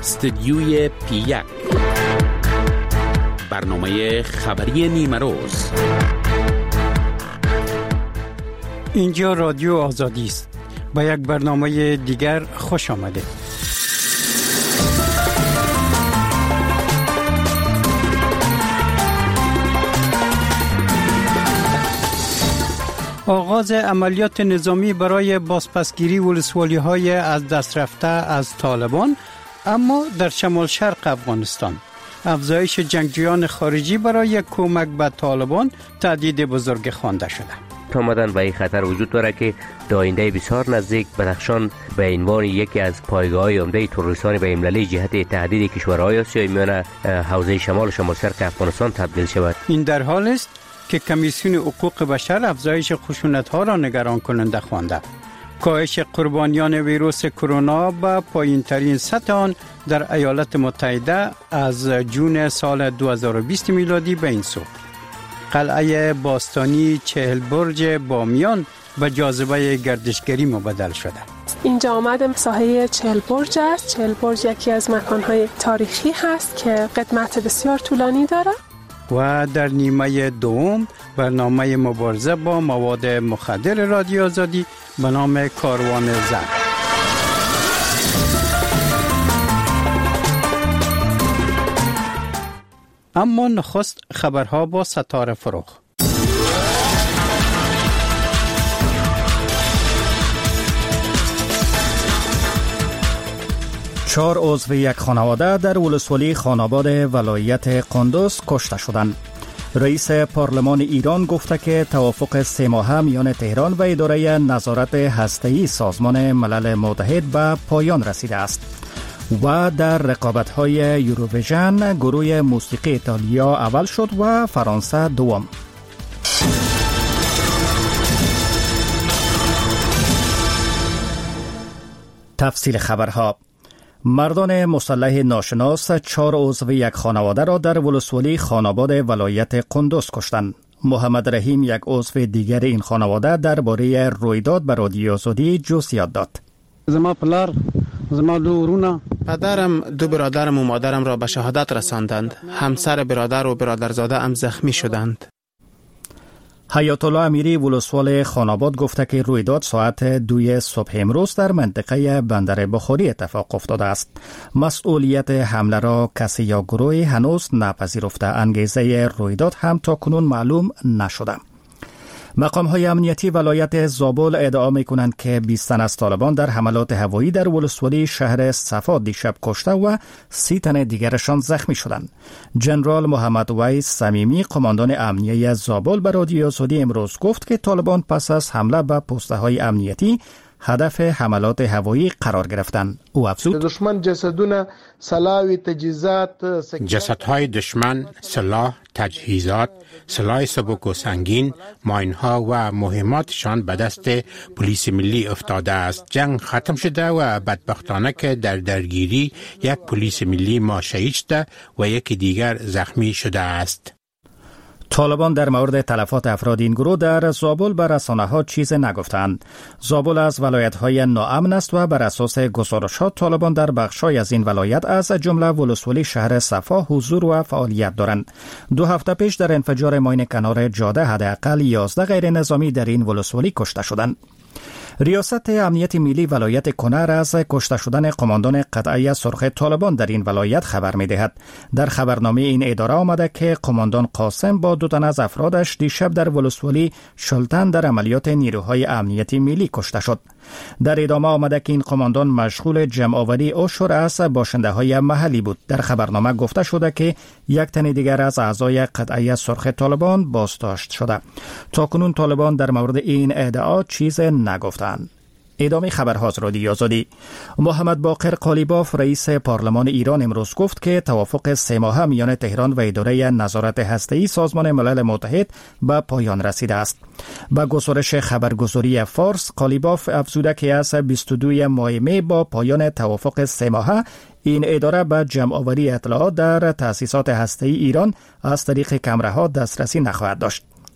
استدیوی P1 برنامه خبری نیمه روز. اینجا رادیو آزادی است. با یک برنامه دیگر خوش آمده. آغاز عملیات نظامی برای بازپسگیری ولسوالی‌های از دست رفته از طالبان، اما در شمال شرق افغانستان. افزایش جنگجویان خارجی برای کمک به طالبان تهدید بزرگ خوانده شده. آمدن و این خطر وجود داره که در آینده بسیار نزدیک بدخشان به عنوان یکی از پایگاه‌های عمده تروریستان بین‌المللی جهت تهدید کشورهای آسیایی میان حوزه شمال و شمال شرق افغانستان تبدیل شود. این در حال است که کمیسیون حقوق بشر افزایش خشونت‌ها را نگران کننده خوانده. کاهش قربانیان ویروس کرونا به پایین‌ترین سطح آن در ایالات متحده از جون سال 2020 میلادی به این سو. قلعه باستانی 40 برج بامیان به جاذبه گردشگری مبدل شده. اینجا آمدم ساحه 40 برج است. 40 برج یکی از مکان‌های تاریخی هست که قدمت بسیار طولانی داره. و در نیمه دوم برنامه مبارزه با مواد مخدر رادیو آزادی به نام کاروان زن. اما نخست خبرها با ستاره فروغ. 4 عضو یک خانواده در ولسوالی خاناباد ولایت قندوز کشته شدند. رئیس پارلمان ایران گفته که توافق 3 ماهه میان تهران و اداره نظارت هسته‌ای سازمان ملل متحد به پایان رسیده است. و در رقابت‌های یوروویژن گروه موسیقی ایتالیا اول شد و فرانسه دوم. تفصیل خبرها. مردان مسلح ناشناس 4 عضو یک خانواده را در ولسوالی خاناباد ولایت قندوز کشتند. محمد رحیم، یک عضو دیگر این خانواده، درباره رویداد به رادیو آزادی جزئیات داد. زما پلار، زما 2 ورونا، پدرم، 2 برادرم و مادرم را به شهادت رساندند. همسر برادر و برادرزاده هم زخمی شدند. حیات الله امیری ولسوال خاناباد گفته که رویداد ساعت 2 صبح امروز در منطقه بندر بخاری اتفاق افتاده است. مسئولیت حمله را کسی یا گروهی هنوز نپذیرفته. انگیزه رویداد هم تا کنون معلوم نشده. مقام‌های امنیتی ولایت زابل ادعا می‌کنند که 20 تن از طالبان در حملات هوایی در ولسوالی شهر صفا دیشب کشته و 30 تن دیگرشان زخمی شدند. جنرال محمد ویس صمیمی، قماندان امنیه زابل، به رادیو آزادی امروز گفت که طالبان پس از حمله به پست‌های امنیتی هدف حملات هوایی قرار گرفتند. او افزود: دشمن جسدونه، سلاح، تجهیزات، جسدهای دشمن، سلاح، تجهیزات، سلاح سبک و سنگین، ماینها و مهماتشان به دست پلیس ملی افتاده است. جنگ ختم شده و بدبختانه که در درگیری یک پلیس ملی ما شهید شده و یکی دیگر زخمی شده است. طالبان در مورد تلفات افراد این گروه در زابل به رسانه‌ها چیز نگفتند. زابل از ولایت‌های ناامن است و بر اساس گزارش‌ها طالبان در بخش‌های از این ولایت از جمله ولسوالی شهر صفا حضور و فعالیت دارند. 2 هفته پیش در انفجار ماین کنار جاده حداقل 11 غیر نظامی در این ولسوالی کشته شدند. ریاست امنیت ملی ولایت کنر از کشته شدن قماندان قطعه سرخ طالبان در این ولایت خبر می‌دهد. در خبرنامه این اداره آمده که قماندان قاسم با 2 تن از افرادش دیشب در ولسوالی شلتن در عملیات نیروهای امنیتی ملی کشته شد. در ادامه آمده که این قماندان مشغول جمع‌آوری عشر از باشنده‌های محلی بود. در خبرنامه گفته شده که 1 تن دیگر از اعضای قطعه سرخ طالبان بازداشت شده. تاکنون طالبان در مورد این ادعا چیز نگفتند. ادامه خبرها از رادیو آزادی. محمد باقر قالیباف، رئیس پارلمان ایران، امروز گفت که توافق 3 ماهه میان تهران و اداره نظارت هسته‌ای سازمان ملل متحد به پایان رسیده است. با گزارش خبرگزاری فارس، قالیباف افزوده که از 22 ماه می با پایان توافق 3 ماهه این اداره به جمع‌آوری اطلاعات در تأسیسات هسته‌ای ایران از طریق کامراها دسترسی نخواهد داشت.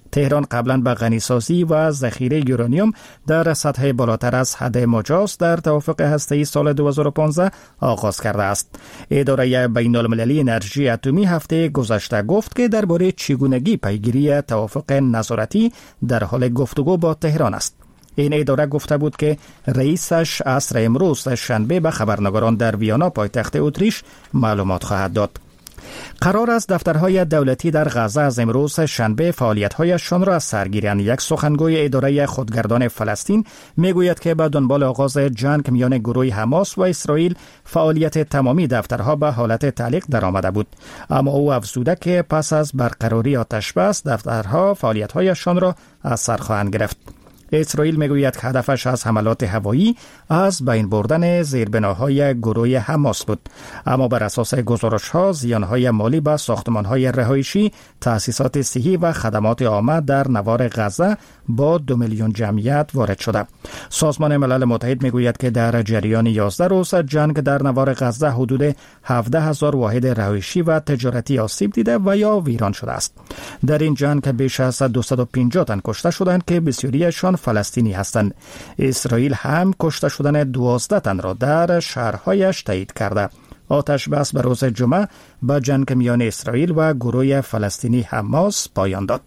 تهران قبلا به غنیسازی و ذخیره یورانیوم در سطح بالاتر از حد مجاز در توافق هسته‌ای سال 2015 آغاز کرده است. اداره بین‌المللی انرژی اتمی هفته گذشته گفت که درباره چگونگی پیگیری توافق نظارتی در حال گفتگو با تهران است. این اداره گفته بود که رئیسش عصر امروز شنبه به خبرنگاران در ویانا پایتخت اتریش معلومات خواهد داد. قرار است دفترهای دولتی در غزه از امروز شنبه فعالیت‌هایشان را از سر گیرند. یک سخنگوی اداره خودگردان فلسطین میگوید که به دنبال آغاز جنگ میان گروه حماس و اسرائیل فعالیت تمامی دفترها به حالت تعلیق درآمده بود، اما او افزوده که پس از برقراری آتش‌بس دفترها فعالیت‌هایشان را از سر خواهند گرفت. اسرائیل میگوید که هدفش از حملات هوایی از بین بردن زیربناهای گروه حماس بود، اما بر اساس گزارش‌ها زیانهای مالی به ساختمان‌های رهایشی، تأسیسات صحی و خدمات عامه در نوار غزه با 2 میلیون جمعیت وارد شده. سازمان ملل متحد میگوید که در جریان 11 روز جنگ در نوار غزه حدود 17,000 واحد رهایشی و تجارتی آسیب دیده و یا ویران شده است. در این جنگ بیش از 250 تن کشته شدند که بسیاریشان فلسطینی هستند. اسرائیل هم کشته شدن 12 تن را در شهرهایش تایید کرده. آتش بس به روز جمعه به جنگ میان اسرائیل و گروه فلسطینی حماس پایان داد.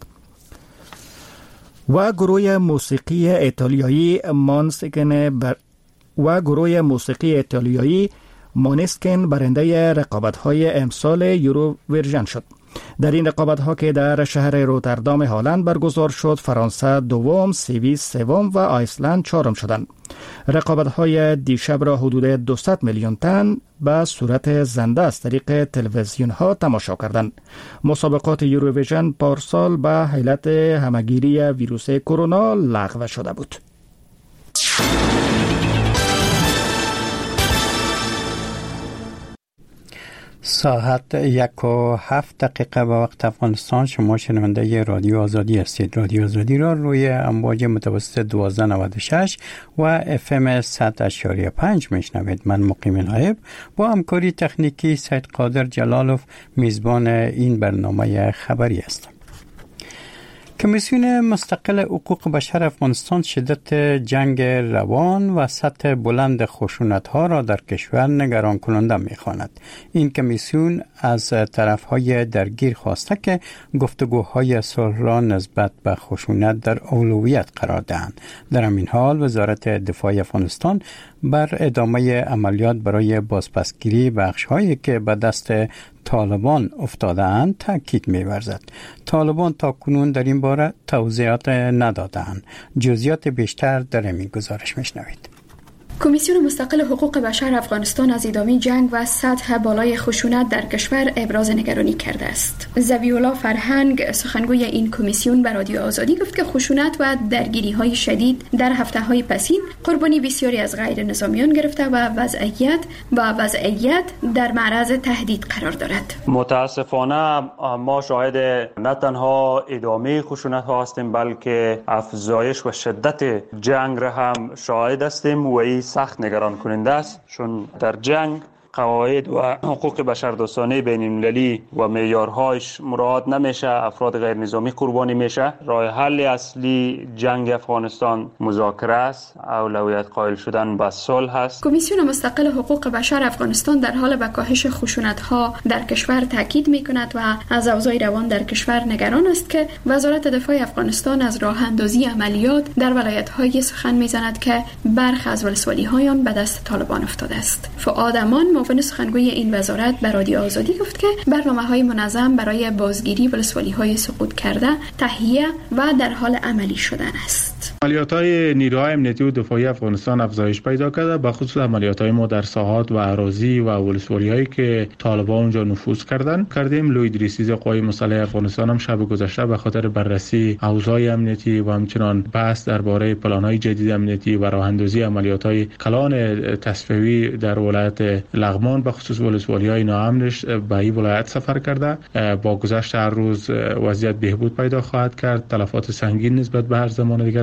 و گروه موسیقی ایتالیایی مانسکن برنده رقابت‌های امسال یوروویژن شد. در این رقابت‌ها که در شهر روتردام هلند برگزار شد، فرانسه دوم، سوئیس سوم و آیسلند چهارم شدند. رقابت‌های دیشب را حدود 200 میلیون تن به صورت زنده از طریق تلویزیون‌ها تماشا کردند. مسابقات یوروویژن پارسال به علت همه‌گیری ویروس کرونا لغو شده بود. ساعت 1:07 به وقت افغانستان. شما شنونده رادیو آزادی هستید. رادیو آزادی را روی امواج متوسط 1296 و FM 100.5 میشنوید. من مقیم نایب با همکاری تکنیکی سید قادر جلالوف میزبان این برنامه خبری هستم. کمیسیون مستقل حقوق بشر افغانستان شدت جنگ روان و سطح بلند خشونت‌ها را در کشور نگران کننده می‌خواند. این کمیسیون از طرف‌های درگیر خواسته که گفتگوهای صلح را نسبت به خشونت در اولویت قرار دهند. در همین حال وزارت دفاع افغانستان بر ادامه عملیات برای بازپسگیری بخش‌هایی که به دست طالبان افتاده‌اند تاکید می‌ورزد. طالبان تاکنون در این باره توضیحات ندادند. جزئیات بیشتر در این گزارش می‌شنوید. کمیسیون مستقل حقوق بشر افغانستان از ادامه جنگ و سطح بالای خشونت در کشور ابراز نگرانی کرده است. ضوی‌الله فرهنگ سخنگوی این کمیسیون به رادیو آزادی گفت که خشونت و درگیری‌های شدید در هفته‌های پسین قربانی بسیاری از غیر نظامیان گرفته و وضعیت در معرض تهدید قرار دارد. متاسفانه ما شاهد نه تنها ادامه خشونت‌ها هستیم بلکه افزایش و شدت جنگ را هم شاهد هستیم و این سخت نگران کننده است، چون در جنگ قواعد و حقوق بشردوستانه بین‌المللی و معیارهایش مراعات نمیشه، افراد غیر نظامی قربانی میشه. راه حل اصلی جنگ افغانستان مذاکره است، اولویت قائل شدن به صلح است. کمیسیون مستقل حقوق بشر افغانستان در حال به کاهش خشونت‌ها در کشور تاکید می‌کند و از اوضاع روان در کشور نگران است که وزارت دفاع افغانستان از راه اندازی عملیات در ولایت‌های سخن می‌زند که برخی از ولسوالی‌هایان به دست طالبان افتاده است. فؤاد امان معاون سخنگوی این وزارت به رادیو آزادی گفت که برنامه‌های منظم برای بازگیری ولسوالی‌های سقوط کرده تهیه و در حال عملی شدن است. عملیات‌های نیروهای امنیتی و دفاعی افغانستان افزایش پیدا کرده، به خصوص عملیات‌های ما در ساحات و اراضی و ولسوالی‌هایی که طالبان اونجا نفوذ کردیم. لوید ریسیز قوای مسلح افغانستان هم شب گذشته به خاطر بررسی اوضاع امنیتی و همچنان بحث درباره پلان‌های جدید امنیتی و راه‌اندازی عملیات‌های کلان تصفیوی در ولایت لغمان به خصوص ولسوالی‌های ناامنش به این ولایت سفر کرده. با گذشت هر روز وضعیت بهبود پیدا خواهد کرد. تلفات سنگین نسبت به هر زمان دیگر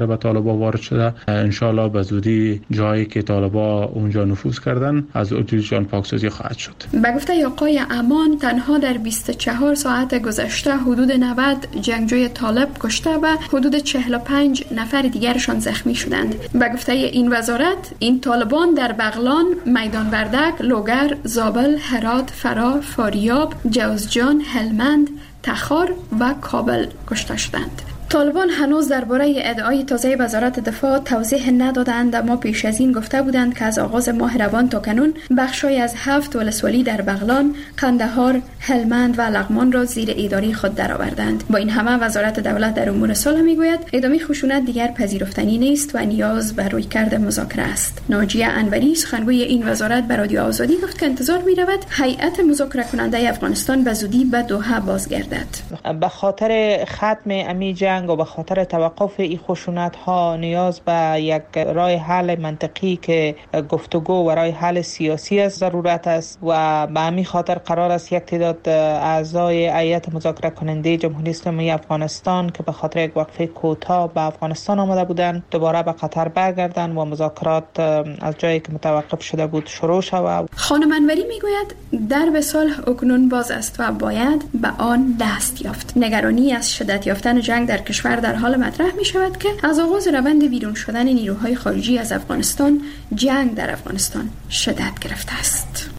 به طالبان وارد شده. انشالله به زودی جایی که طالبان اونجا نفوذ کردن از حدودشان پاکسازی خواهد شد. به گفته آقای امان تنها در 24 ساعت گذشته حدود 90 جنگجوی طالب کشته و حدود 45 نفر دیگرشان زخمی شدند. به گفته این وزارت این طالبان در بغلان، میدان وردک، لوگر، زابل، هرات، فرا، فاریاب، جوزجان، هلمند، تخار و کابل کشته شدند. طالبان هنوز درباره ادعای تازه وزارت دفاع توضیح ندادند، اما پیش از این گفته بودند که از آغاز ماه روان تا کنون بخشای از 7 ولسوالی در بغلان، قندهار، هلمند و لغمان را زیر اداره خود درآوردند. با این همه وزارت دولت در امور صلح میگوید ادامه خشونت دیگر پذیرفتنی نیست و نیاز به رویکرد مذاکره است. ناجیه انوری سخنگوی این وزارت به رادیو آزادی گفت که انتظار می‌رود هیئت مذاکره کننده افغانستان به زودی به دوحه بازگردد. به خاطر ختم امی جنگ و به خاطر توقف این خشونت ها نیاز به یک راه حل منطقی که گفتگو و راه حل سیاسی است ضرورت است و به همین خاطر قرار است یک تعداد اعضای هیئت مذاکره کننده جمهوری اسلامی افغانستان که به خاطر یک وقفه کوتاه به افغانستان آمده بودند دوباره به قطر برگردند و مذاکرات از جایی که متوقف شده بود شروع شود. خانم انوری میگوید درب صلح اکنون باز است و باید به آن دست یافت. نگرانی از شدت یافتن جنگ در کشور در حال مطرح می شود که از آغاز روند بیرون شدن نیروهای خارجی از افغانستان جنگ در افغانستان شدت گرفته است.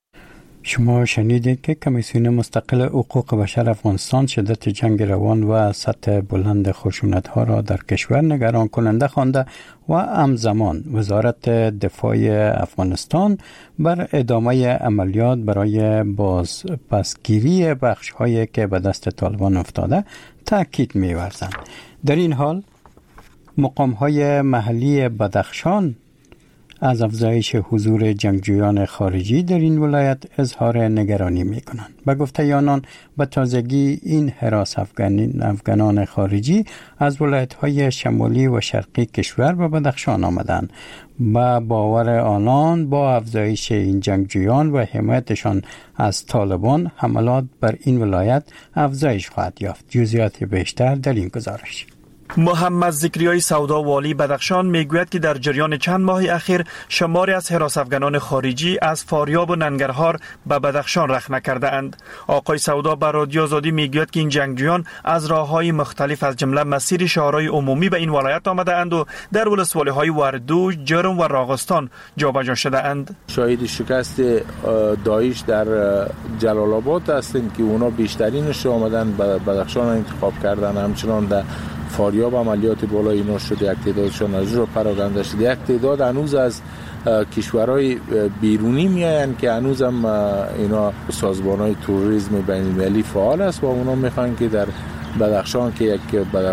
شما شنیدید که کمیسیون مستقل حقوق بشر افغانستان شدت جنگ روان و سطح بلند خشونت‌ها را در کشور نگران کننده خوانده و همزمان وزارت دفاع افغانستان بر ادامه عملیات برای بازپسگیری بخش‌هایی که به دست طالبان افتاده تاکید می‌ورزند. در این حال مقام‌های محلی بدخشان از افزایش حضور جنگجویان خارجی در این ولایت اظهار نگرانی می‌کنند. به گفته آنان به تازگی این حراس افغانان خارجی از ولایت‌های شمالی و شرقی کشور به بدخشان آمدند. با باور آنان با افزایش این جنگجویان و حمایتشان از طالبان حملات بر این ولایت افزایش خواهد یافت. جزئیات بیشتر در این گزارش. محمد ذکریای سودا والی بدخشان میگوید که در جریان چند ماه اخیر شماری از حراس افغانان خارجی از فاریاب و ننگرهار به بدخشان رخنه کرده اند. آقای سودا به رادیو آزادی میگوید که این جنگجویان از راه‌های مختلف از جمله مسیر شهرهای عمومی به این ولایت آمده اند و در ولسوالی‌های وردوج، جرم و راغستان جابجا شده اند. شاهد شکست داعش در جلال آباد هستیم که اونا بیشترینش آمدن به بدخشان انتخاب کردن. همچنان در فاریاب عملیات بالای اینا شده، یک تعدادشان از رو پراگنده شده، یک تعداد هنوز از کشورهای بیرونی میاین که هنوز هم اینا سازمانهای تروریسم بین‌المللی فعال است و اونا میخوان که در بدخشان که یک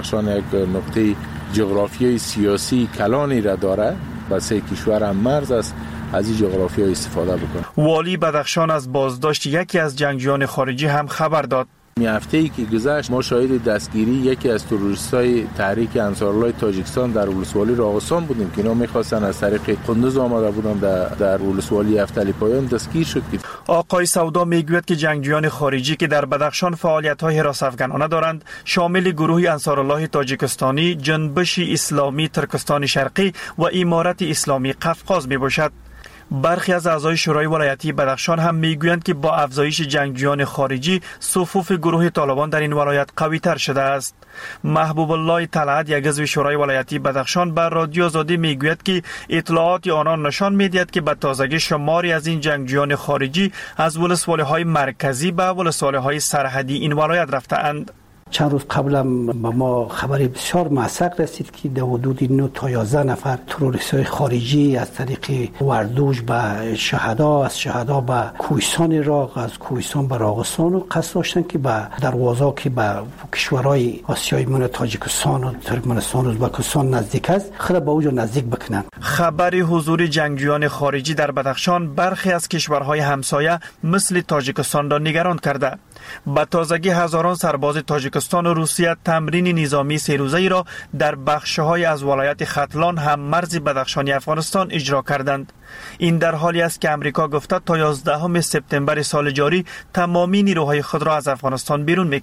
نقطه جغرافیایی سیاسی کلانی را داره و سه کشور هم مرز است از این جغرافیا استفاده بکنه. والی بدخشان از بازداشت یکی از جنگجویان خارجی هم خبر داد. این هفته‌ای که گذشت ما شاهد دستگیری یکی از تروریستای تحریک انصارالله تاجیکستان در ولسوالی راغستان بودیم که اینا می‌خواستن از طریق قندوز آمده بودن در ولسوالی افتلی پایان دستگیر شد. آقای سودا میگوید که جنگجویان خارجی که در بدخشان فعالیت‌های حراس افغانانه دارند شامل گروه انصارالله تاجیکستانی، جنبش اسلامی ترکستان شرقی و امارت اسلامی قفقاز میباشد. برخی از اعضای شورای ولایتی بدخشان هم میگویند که با افزایش جنگجویان خارجی صفوف گروه طالبان در این ولایت قوی‌تر شده است. محبوب الله طلعت یک عضو شورای ولایتی بدخشان بر رادیو آزادی میگوید که اطلاعات آنان نشان میدهد که به تازگی شماری از این جنگجویان خارجی از ولسوالی‌های مرکزی به ولسوالی‌های سرحدی این ولایت رفته‌اند. چند روز قبل هم به ما خبر بسیار موثق رسید که در حدود 9 تا 11 نفر تروریست‌های خارجی از طریق وردوج به شهدا، از شهدا به کوهستان راغ، از کوهستان به راغستان و قصد داشتن که به دروازه که به کشورهای آسیایی من تاجیکستان و ترکمنستان و ازبکستان نزدیک است خود به اونجا نزدیک بکنن. خبر حضور جنگجویان خارجی در بدخشان برخی از کشورهای همسایه مثل تاجیکستان را نگران کرده. با تازگی هزاران سرباز تاجیکستان و روسیه تمرین نظامی 3 روزه‌ای را در بخش‌های از ولایت ختلان هم مرز بدخشانی افغانستان اجرا کردند. این در حالی است که امریکا گفته تا 11 سپتامبر سال جاری تمامی نیروهای خود را از افغانستان بیرون می‌کند.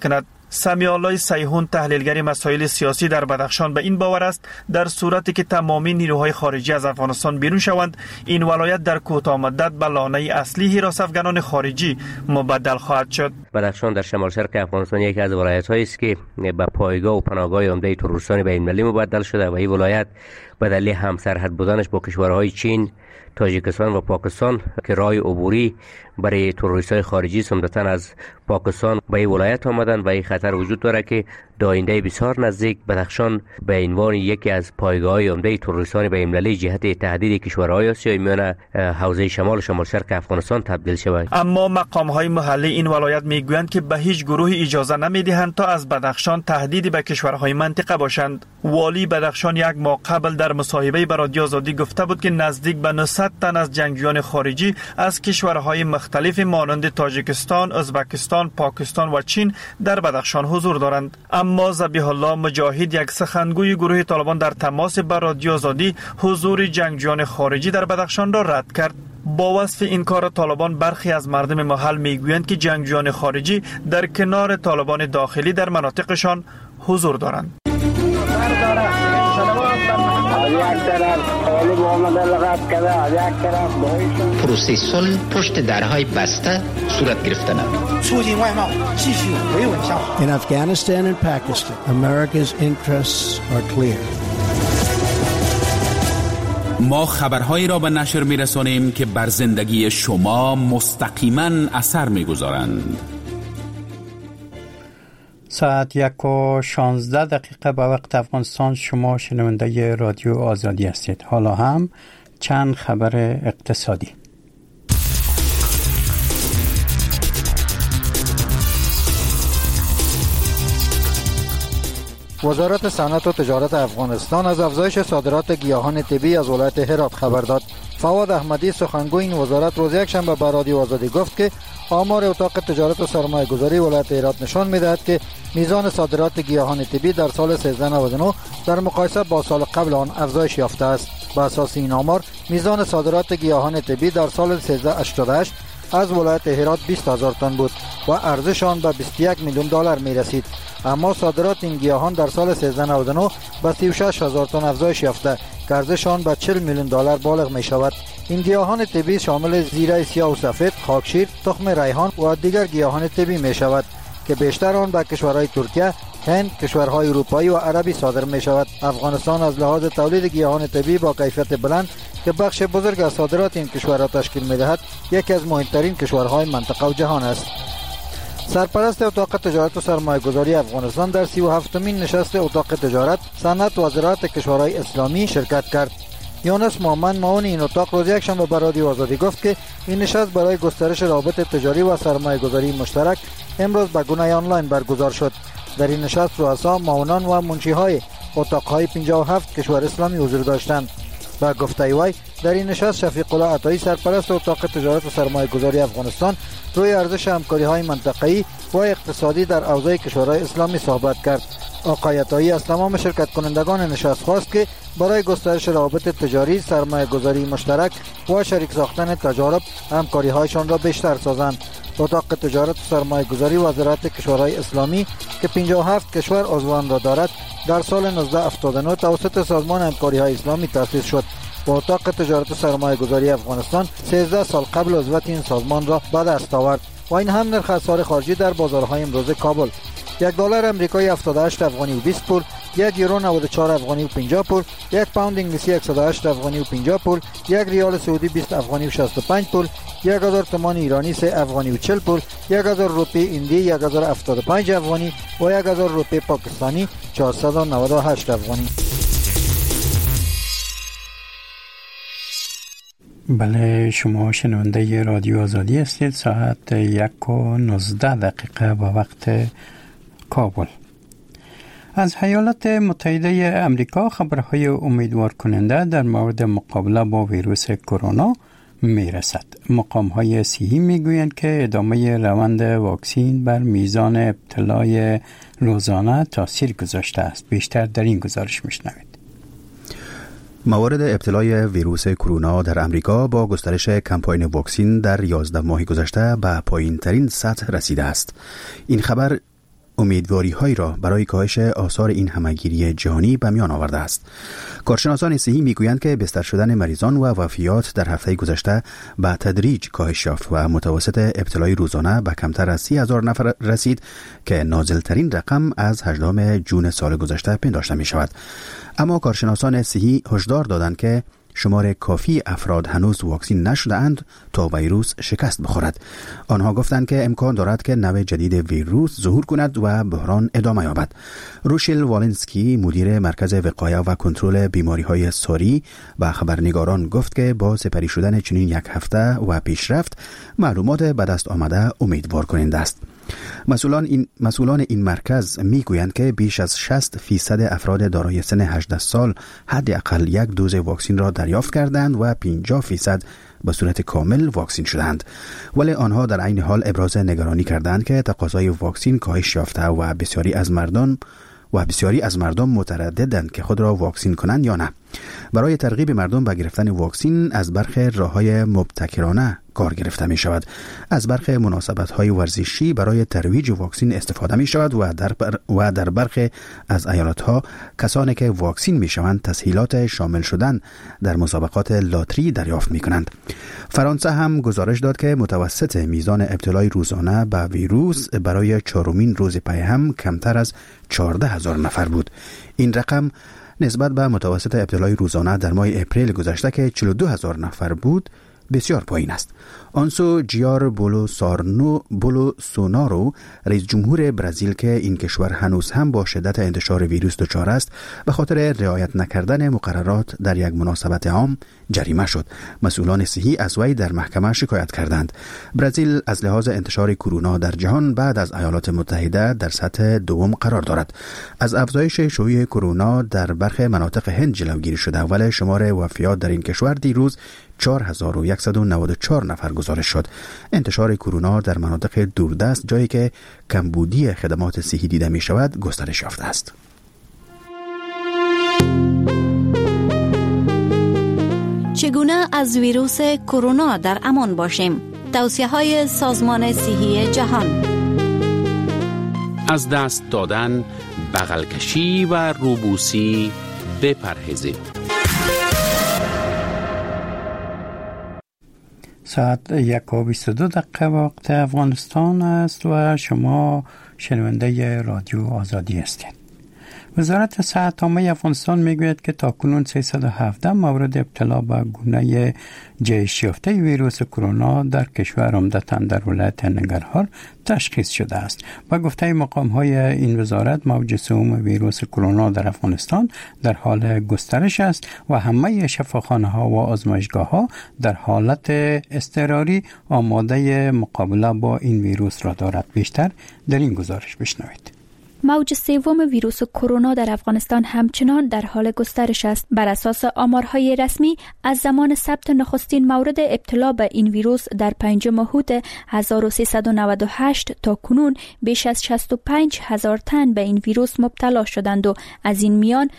سمیعالله سیحون تحلیلگر مسائل سیاسی در بدخشان به این باور است در صورتی که تمامی نیروهای خارجی از افغانستان بیرون شوند این ولایت در کوتاه مدت به لانه اصلی حراس افغانان خارجی مبدل خواهد شد. بدخشان در شمال شرق افغانستان یکی از ولایت‌هایی است که به پایگاه و پناهگاه عمده تروریستان بین‌المللی مبدل شده و این ولایت به دلیل همسرحد بودنش با کشورهای چین، تاجیکستان و پاکستان که راه عبوری برای تروریست‌های خارجی عمدتاً از پاکستان به این ولایت آمدن و این خطر وجود داره که در آینده بسیار نزدیک بدخشان به عنوان یکی از پایگاه‌های عمده تروریستان بین‌المللی جهت تهدید کشورهای آسیای میانه حوزه شمال شرق افغانستان تبدیل شود. اما مقام‌های محلی این ولایت میگویند که به هیچ گروهی اجازه نمیدهند تا از بدخشان تهدیدی به کشورهای منطقه باشند. والی بدخشان یک ماه قبل در مصاحبه با رادیو آزادی گفته بود که نزدیک به 900 تن از جنگجویان خارجی از کشورهای مختلف مانند تاجیکستان، ازبکستان، پاکستان و چین در بدخشان حضور دارند. اما ذبیح الله مجاهد یک سخنگوی گروه طالبان در تماس با رادیو آزادی حضور جنگجویان خارجی در بدخشان را رد کرد. با وصف این کار طالبان برخی از مردم محل میگویند که جنگجویان خارجی در کنار طالبان داخلی در مناطقشان حضور دارند. پروسه صلح پشت درهای بسته صورت گرفته نمید. In Afghanistan and Pakistan, America's interests are clear. ما خبرهایی را به نشر می‌رسانیم که بر زندگی شما مستقیما اثر می‌گذارند. ساعت 1:16 به وقت افغانستان. شما شنونده رادیو آزادی هستید. حالا هم چند خبر اقتصادی. وزارت صنعت و تجارت افغانستان از افزایش صادرات گیاهان طبی از ولایت هرات خبر داد. فواد احمدی سخنگوی این وزارت روز یکشنبه به رادیو آزادی گفت که آمار اتاق تجارت و سرمایه گذاری ولایت هرات نشان می‌دهد که میزان صادرات گیاهان طبی در سال 1399 در مقایسه با سال قبل آن افزایش یافته است. بر اساس این آمار میزان صادرات گیاهان طبی در سال 1388 از ولایت هرات 20,000 تن بود و ارزش آن به 21 میلیون دلار می رسید. اما صادرات این گیاهان در سال 1399 به 36,000 تن افزایش یافته که ارزش آن به 40 میلیون دلار بالغ می شود. این گیاهان طبی شامل زیره سیاه و سفید، خاکشیر، تخم ریحان و دیگر گیاهان طبی می شود که بیشتر آن به کشورهای ترکیه، هند، کشورهای اروپایی و عربی صادر می شود. افغانستان از لحاظ تولید گیاهان طبی با کیفیت بلند که بخش بزرگ از صادرات این کشورها تشکیل می دهد یکی از مهمترین کشورهای منطقه و جهان است. سرپرست اتاق تجارت و سرمایه گذاری افغانستان در 37مین نشست اتاق تجارت، صنعت و زراعت کشورهای اسلامی شرکت کرد. یونس محمد معاون این اتاق روز یکشنبه به رادیو آزادی گفت که این نشست برای گسترش روابط تجاری و سرمایه گذاری مشترک امروز به گونه آنلاین برگزار شد. در این نشست رؤسا، معاونان و منشی‌های اتاق‌های 57 کشور اسلامی حضور داشتند. با گفته وی در این نشست شفیق الله عطایی سرپرست اتاق تجارت و سرمایه گذاری افغانستان روی ارزش همکاری‌های منطقه‌ای و اقتصادی در حوزه کشورهای اسلامی صحبت کرد. آقای عطایی از تمام شرکت کنندگان نشست خواست که برای گسترش روابط تجاری، سرمایه گذاری مشترک و شریک ساختن تجارب همکاری‌هایشان را بیشتر سازند. اتاق تجارت و سرمایه گذاری و زراعت کشورهای اسلامی که 57 کشور عضوان را دارد در سال 1979 توسط سازمان همکاری‌های اسلامی تأسیس شد. با اتاق تجارت و سرمایه گذاری افغانستان 13 سال قبل عضویت این سازمان را به دست آورد و این هم نرخ اسعار خارجی در بازارهای امروز کابل: $1 امریکایی 78 افغانی و 20 پول، 1 یورو 94 افغانی و 50 پول، 1 پوند انگلیسی 108 افغانی و 50 پول، 1 ریال سعودی 20 افغانی و 65 پول، 1000 تومان ایرانی 3 افغانی و 40 پول، 1000 روپیه هندی 1075 افغانی و 1000 روپیه پاکستانی 498 افغانی. بله، شما شنونده رادیو آزادی هستید. ساعت 1:19 به وقت کابل. از ایالات متحده آمریکا خبرهای امیدوار کننده در مورد مقابله با ویروس کرونا می رسد. مقام‌های صحی می گویند که ادامه روند واکسین بر میزان ابتلای روزانه تاثیر گذاشته است. بیشتر در این گزارش میشنوید. موارد ابتلای ویروس کرونا در امریکا با گسترش کمپاین واکسین در 11 ماه گذشته به پایین ترین سطح رسیده است. این خبر امیدواری‌هایی را برای کاهش آثار این همه‌گیری جهانی به میان آورده است. کارشناسان صحی میگویند که بستر شدن مریضان و وفیات در هفته گذشته به تدریج کاهش یافت و متوسط ابتلای روزانه به کمتر از 30,000 نفر رسید که نازلترین رقم از 18 جون سال گذشته پنداشته می شود. اما کارشناسان صحی هشدار دادند که شمار کافی افراد هنوز واکسین نشده اند تا ویروس شکست بخورد. آنها گفتند که امکان دارد که نوع جدید ویروس ظهور کند و بحران ادامه یابد. روشیل والنسکی مدیر مرکز وقایه و کنترل بیماری‌های ساری و خبرنگاران گفت که با سپری شدن چنین یک هفته و پیشرفت معلومات به دست آمده امیدوار کننده است. مسئولان این مرکز میگویند که بیش از 60% افراد دارای سن 18 سال حداقل یک دوز واکسین را دریافت کردند و 50% به صورت کامل واکسین شدند، ولی آنها در عین حال ابراز نگرانی کردند که تقاضای واکسین کاهش یافته و بسیاری از مردم مترددند که خود را واکسین کنند یا نه. برای ترغیب مردم به گرفتن واکسین از برخی راه‌های مبتکرانه کار گرفته می شود. از برخی مناسبت‌های ورزشی برای ترویج واکسین استفاده می شود و در برخی از ایالت‌ها کسانی که واکسین می شوند تسهیلات شامل شدن در مسابقات لاتری دریافت می کنند. فرانسه هم گزارش داد که متوسط میزان ابتلای روزانه به ویروس برای 4مین روز پی هم کمتر از 14,000 نفر بود. این رقم نسبت به متوسط ابتلای روزانه در ماه اپریل گذشته که 42,000 نفر بود بسیار پایین است. آنسو جیار بولوسونارو رئیس جمهور برزیل که این کشور هنوز هم با شدت انتشار ویروس دچار است به خاطر رعایت نکردن مقررات در یک مناسبت عام جریمه شد. مسئولان صحی از وی در محکمه شکایت کردند. برزیل از لحاظ انتشار کرونا در جهان بعد از ایالات متحده در سطح دوم قرار دارد. از افزایش شیوع کرونا در برخی مناطق هند جلوگیری شده، ولی شمار وفیات در این کشور دیروز 4194 نفر گزارش شد. انتشار کرونا در مناطق دوردست، جایی که کمبودی خدمات صحی دیده می شود، گسترش یافته است. چگونه از ویروس کرونا در امان باشیم؟ توصیه‌های سازمان صحی جهان. از دست دادن، بغل کشی و روبوسی بپرهیزید. ساعت 1:22 وقت افغانستان است و شما شنونده رادیو آزادی هستید. وزارت صحت عامه افغانستان میگوید که تاکنون 317 مورد ابتلا به گونه جهش یافته ویروس کرونا در کشور عمدتاً در ولایت ننگرهار تشخیص شده است. با گفته مقام‌های این وزارت موج سوم ویروس کرونا در افغانستان در حال گسترش است و همه شفاخانه‌ها و آزمایشگاه‌ها در حالت اضطراری آماده مقابله با این ویروس را دارد. بیشتر در این گزارش بشنوید. موج سوم ویروس کرونا در افغانستان همچنان در حال گسترش است. بر اساس آمارهای رسمی از زمان ثبت نخستین مورد ابتلا به این ویروس در 5 ماهوت 1398 تا کنون بیش از 65,000 تن به این ویروس مبتلا شدند و از این میان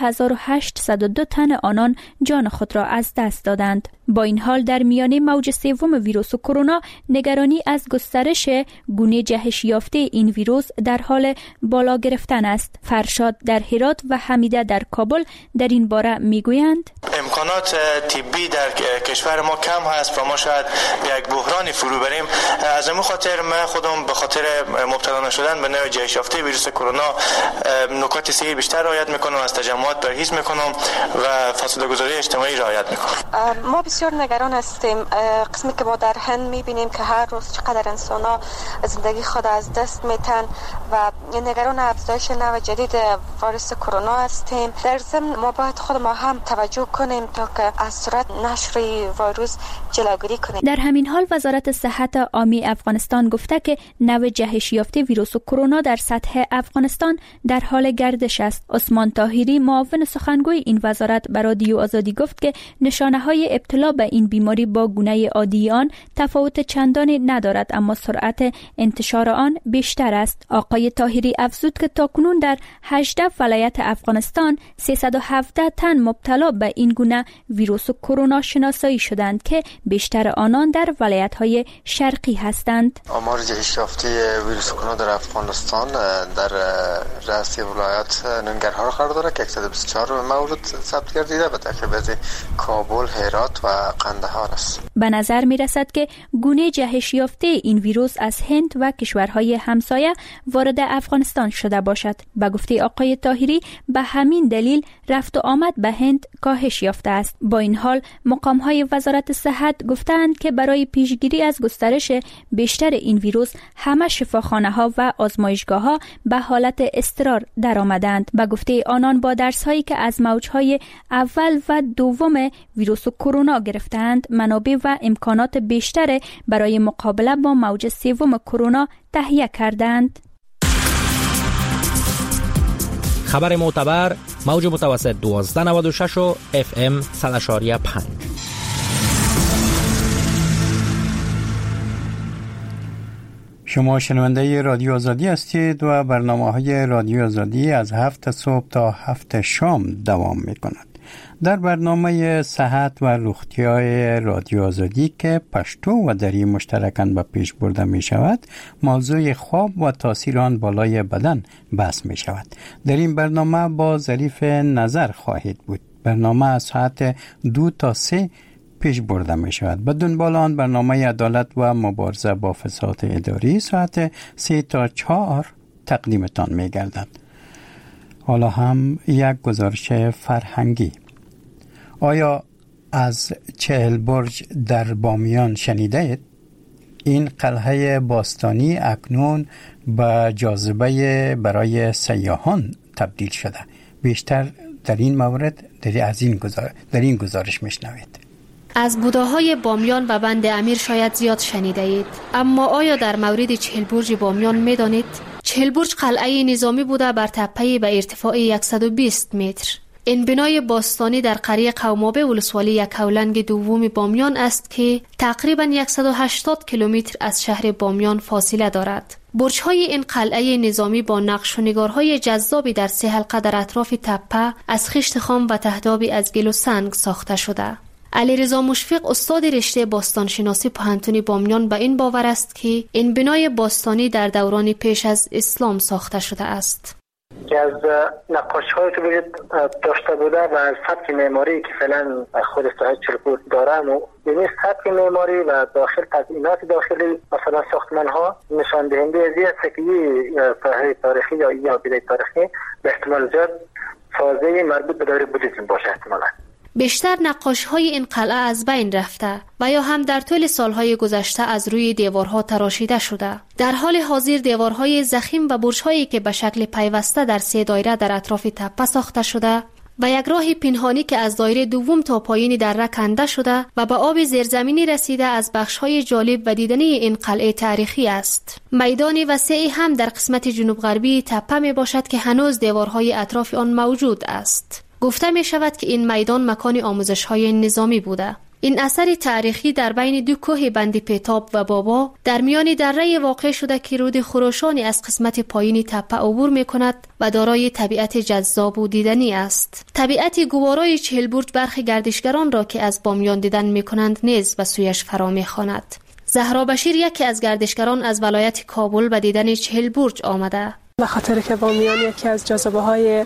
2802 تن آنان جان خود را از دست دادند. با این حال در میانه موج سوم ویروس کرونا نگرانی از گسترش گونه جهش یافته این ویروس در حال بالا گرفتن است. فرشاد در هرات و حمیده در کابل در این باره میگویند امکانات طبی در کشور ما کم هست و ما شاید به یک بحرانی فرو بریم. از همین خاطر من خودم به خاطر مبتلا نشدن به نوع جهش یافته ویروس کرونا نکات صحی بیشتر رعایت میکنم، از تجمعات پرهیز میکنم و فاصله گذاری اجتماعی رعایت میکنم. ما بسیار نگران هستیم. قسمی که ما در هند میبینیم که هر روز چقدر انسان‌ها زندگی خود از دست میتن و نگران افزایش نوع جدید ویروس کرونا هستیم. در ضمن ما باید خود ما هم توجه کنیم تا که از سرعت نشر ویروس جلوگیری کنیم. در همین حال وزارت صحت عامه افغانستان گفته که نوع جهش یافته ویروس کرونا در سطح افغانستان در حال گردش است. عثمان طاهری معاون سخنگوی این وزارت به رادیو آزادی گفت که نشانه‌های ابتلا مبتلا به این بیماری با گونه عادی آن تفاوت چندانی ندارد، اما سرعت انتشار آن بیشتر است. آقای طاهری افزود که تاکنون در 18 ولایت افغانستان 317 تن مبتلا به این گونه ویروس کرونا شناسایی شدند که بیشتر آنان در ولایت‌های شرقی هستند. آمار جهش یافته ویروس کرونا در افغانستان در رأس ولایت ننگرهار قرار دارد که 124 مورد ثبت گردیده به ترتیب از کابل، هرات و قندهار است. به نظر می رسد که گونه جهش یافته این ویروس از هند و کشورهای همسایه وارد افغانستان شده باشد. به گفته آقای طاهری به همین دلیل رفت و آمد به هند کاهش یافته است. با این حال مقام‌های وزارت صحت گفتند که برای پیشگیری از گسترش بیشتر این ویروس همه شفاخانه‌ها و آزمایشگاه‌ها به حالت اضطرار درآمدند. به گفته آنان با درس‌هایی که از موج‌های اول و دوم ویروس کرونا گرفتند، منابع و امکانات بیشتر برای مقابله با موج سوم کرونا تهیه کردند. خبر معتبر موج متوسط 1296 و FM 100.5. شما شنونده رادیو آزادی هستید و برنامه‌های رادیو آزادی از 7 صبح تا 7 شام دوام می‌کند. در برنامه صحت و روغتیای رادیو آزادی که پشتو و دری مشترکاً به پیش برده می شود، موضوع خواب و تاثیر آن بالای بدن بحث می شود. در این برنامه با ظریف نظر خواهید بود. برنامه از ساعت 2 تا 3 پیش برده می شود. به دنبال آن برنامه عدالت و مبارزه با فساد اداری ساعت 3 تا 4 تقدیمتان می گردد. حالا هم یک گزارش فرهنگی. آیا از 40 برج در بامیان شنیده اید؟ این قلعه باستانی اکنون به جاذبه برای سیاحان تبدیل شده. بیشتر در این مورد در این گزارش میشنوید. از بوداهای بامیان و بند امیر شاید زیاد شنیده اید، اما آیا در مورد 40 برج بامیان میدانید؟ 40 برج قلعه نظامی بوده بر تپه‌ای به ارتفاع 120 متر. این بنای باستانی در قریه قومابه ولسوالی یکاولنگ دوم بامیان است که تقریباً 180 کیلومتر از شهر بامیان فاصله دارد. برج‌های این قلعه نظامی با نقش و نگارهای جذابی در 3 حلقه در اطراف تپه از خشت خام و تهدابی از گل و سنگ ساخته شده. علیرضا مشفق استاد رشته باستانشناسی پوهنتون بامیان به این باور است که این بنای باستانی در دوران پیش از اسلام ساخته شده است. که از نقاشی‌های که وجود داشته بوده و از سبک معماری که فعلا خود ساحل 40 برج داره و این سبک معماری و داخل تزئینات داخلی مثلا ساختمان‌ها نشان دهنده از است که ساحل تاریخی یا یادگیری تاریخی به احتمال زیاد سازه مربوط به دوره بودیسم باشه احتمالاً. بیشتر نقاشی‌های این قلعه از بین رفته و یا هم در طول سالهای گذشته از روی دیوارها تراشیده شده. در حال حاضر دیوارهای ضخیم و برج‌هایی که به شکل پیوسته در 3 دایره در اطراف تپه ساخته شده و یک راه پنهانی که از دایره دوم تا پایین دره کنده شده و به آب زیرزمینی رسیده از بخش‌های جالب و دیدنی این قلعه تاریخی است. میدان وسیعی هم در قسمت جنوب غربی تپه می باشد که هنوز دیوارهای اطراف آن موجود است. گفته می شود که این میدان مکان آموزش‌های نظامی بوده. این اثر تاریخی در بین 2 کوه بند پیتاب و بابا در میان دره واقع شده که رود خروشانی از قسمت پایینی تپه عبور می کند و دارای طبیعت جذاب و دیدنی است. طبیعت گوارای 40 برج برخی گردشگران را که از بامیان دیدن می کنند نیز به سویش فرا می خواند. زهرا بشیر یکی از گردشگران از ولایت کابل به دیدن 40 برج آمده. به خاطر که بامیان یکی از جاذبه‌های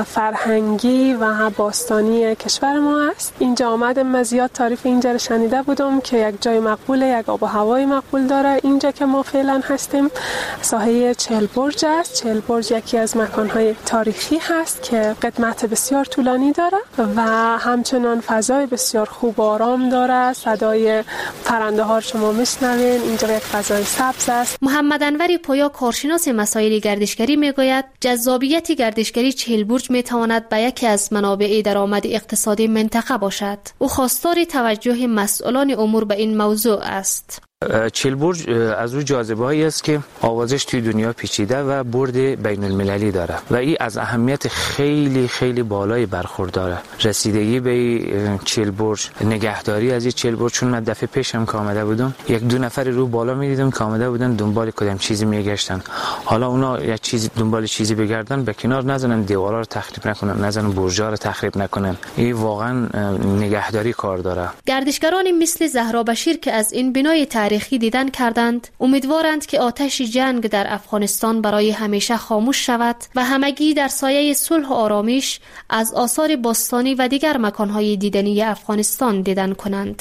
فرهنگی و باستانی کشور ما است. اینجا آمدم، زیاد تعریف اینجا رو شنیده بودم که یک جای مقبوله، یک آب و هوای مقبول داره. اینجا که ما فعلا هستیم ساحه 40 برج است. 40 برج یکی از مکان‌های تاریخی هست که قدمت بسیار طولانی داره و همچنان فضای بسیار خوب و آرام داره. صدای پرنده‌ها شما میشنوین. اینجا یک فضای سبز است. محمد انور پویا کارشناس مسائل گردشگری میگوید جذابیت گردشگری 40 برج میتواند به یکی از منابع درآمد اقتصادی منطقه باشد. او خواستار توجه مسئولان امور به این موضوع است. چیلبرج از روی جاذبه‌ای است که آوازش توی دنیا پیچیده و برد بین المللی داره و این از اهمیت خیلی خیلی بالایی برخورداره. رسیدگی به چیلبرج، نگهداری از این چیلبرج، چون من دفعه پیشم که آمده بودم یک دو نفر رو بالا می‌دیدم که آمده بودن دنبال کدام چیزی میگشتن. حالا اونا یک چیزی دنبال چیزی بگردن به کنار نزنن، دیوارا رو تخریب نکنن، نزنن برج‌ها رو تخریب نکنن. این واقعا نگهداری کار داره. گردشگرانی مثل زهرا بشیر که از این بنای تاریخی دیدن کردند امیدوارند که آتش جنگ در افغانستان برای همیشه خاموش شود و همگی در سایه صلح و آرامش از آثار باستانی و دیگر مکانهای دیدنی افغانستان دیدن کنند.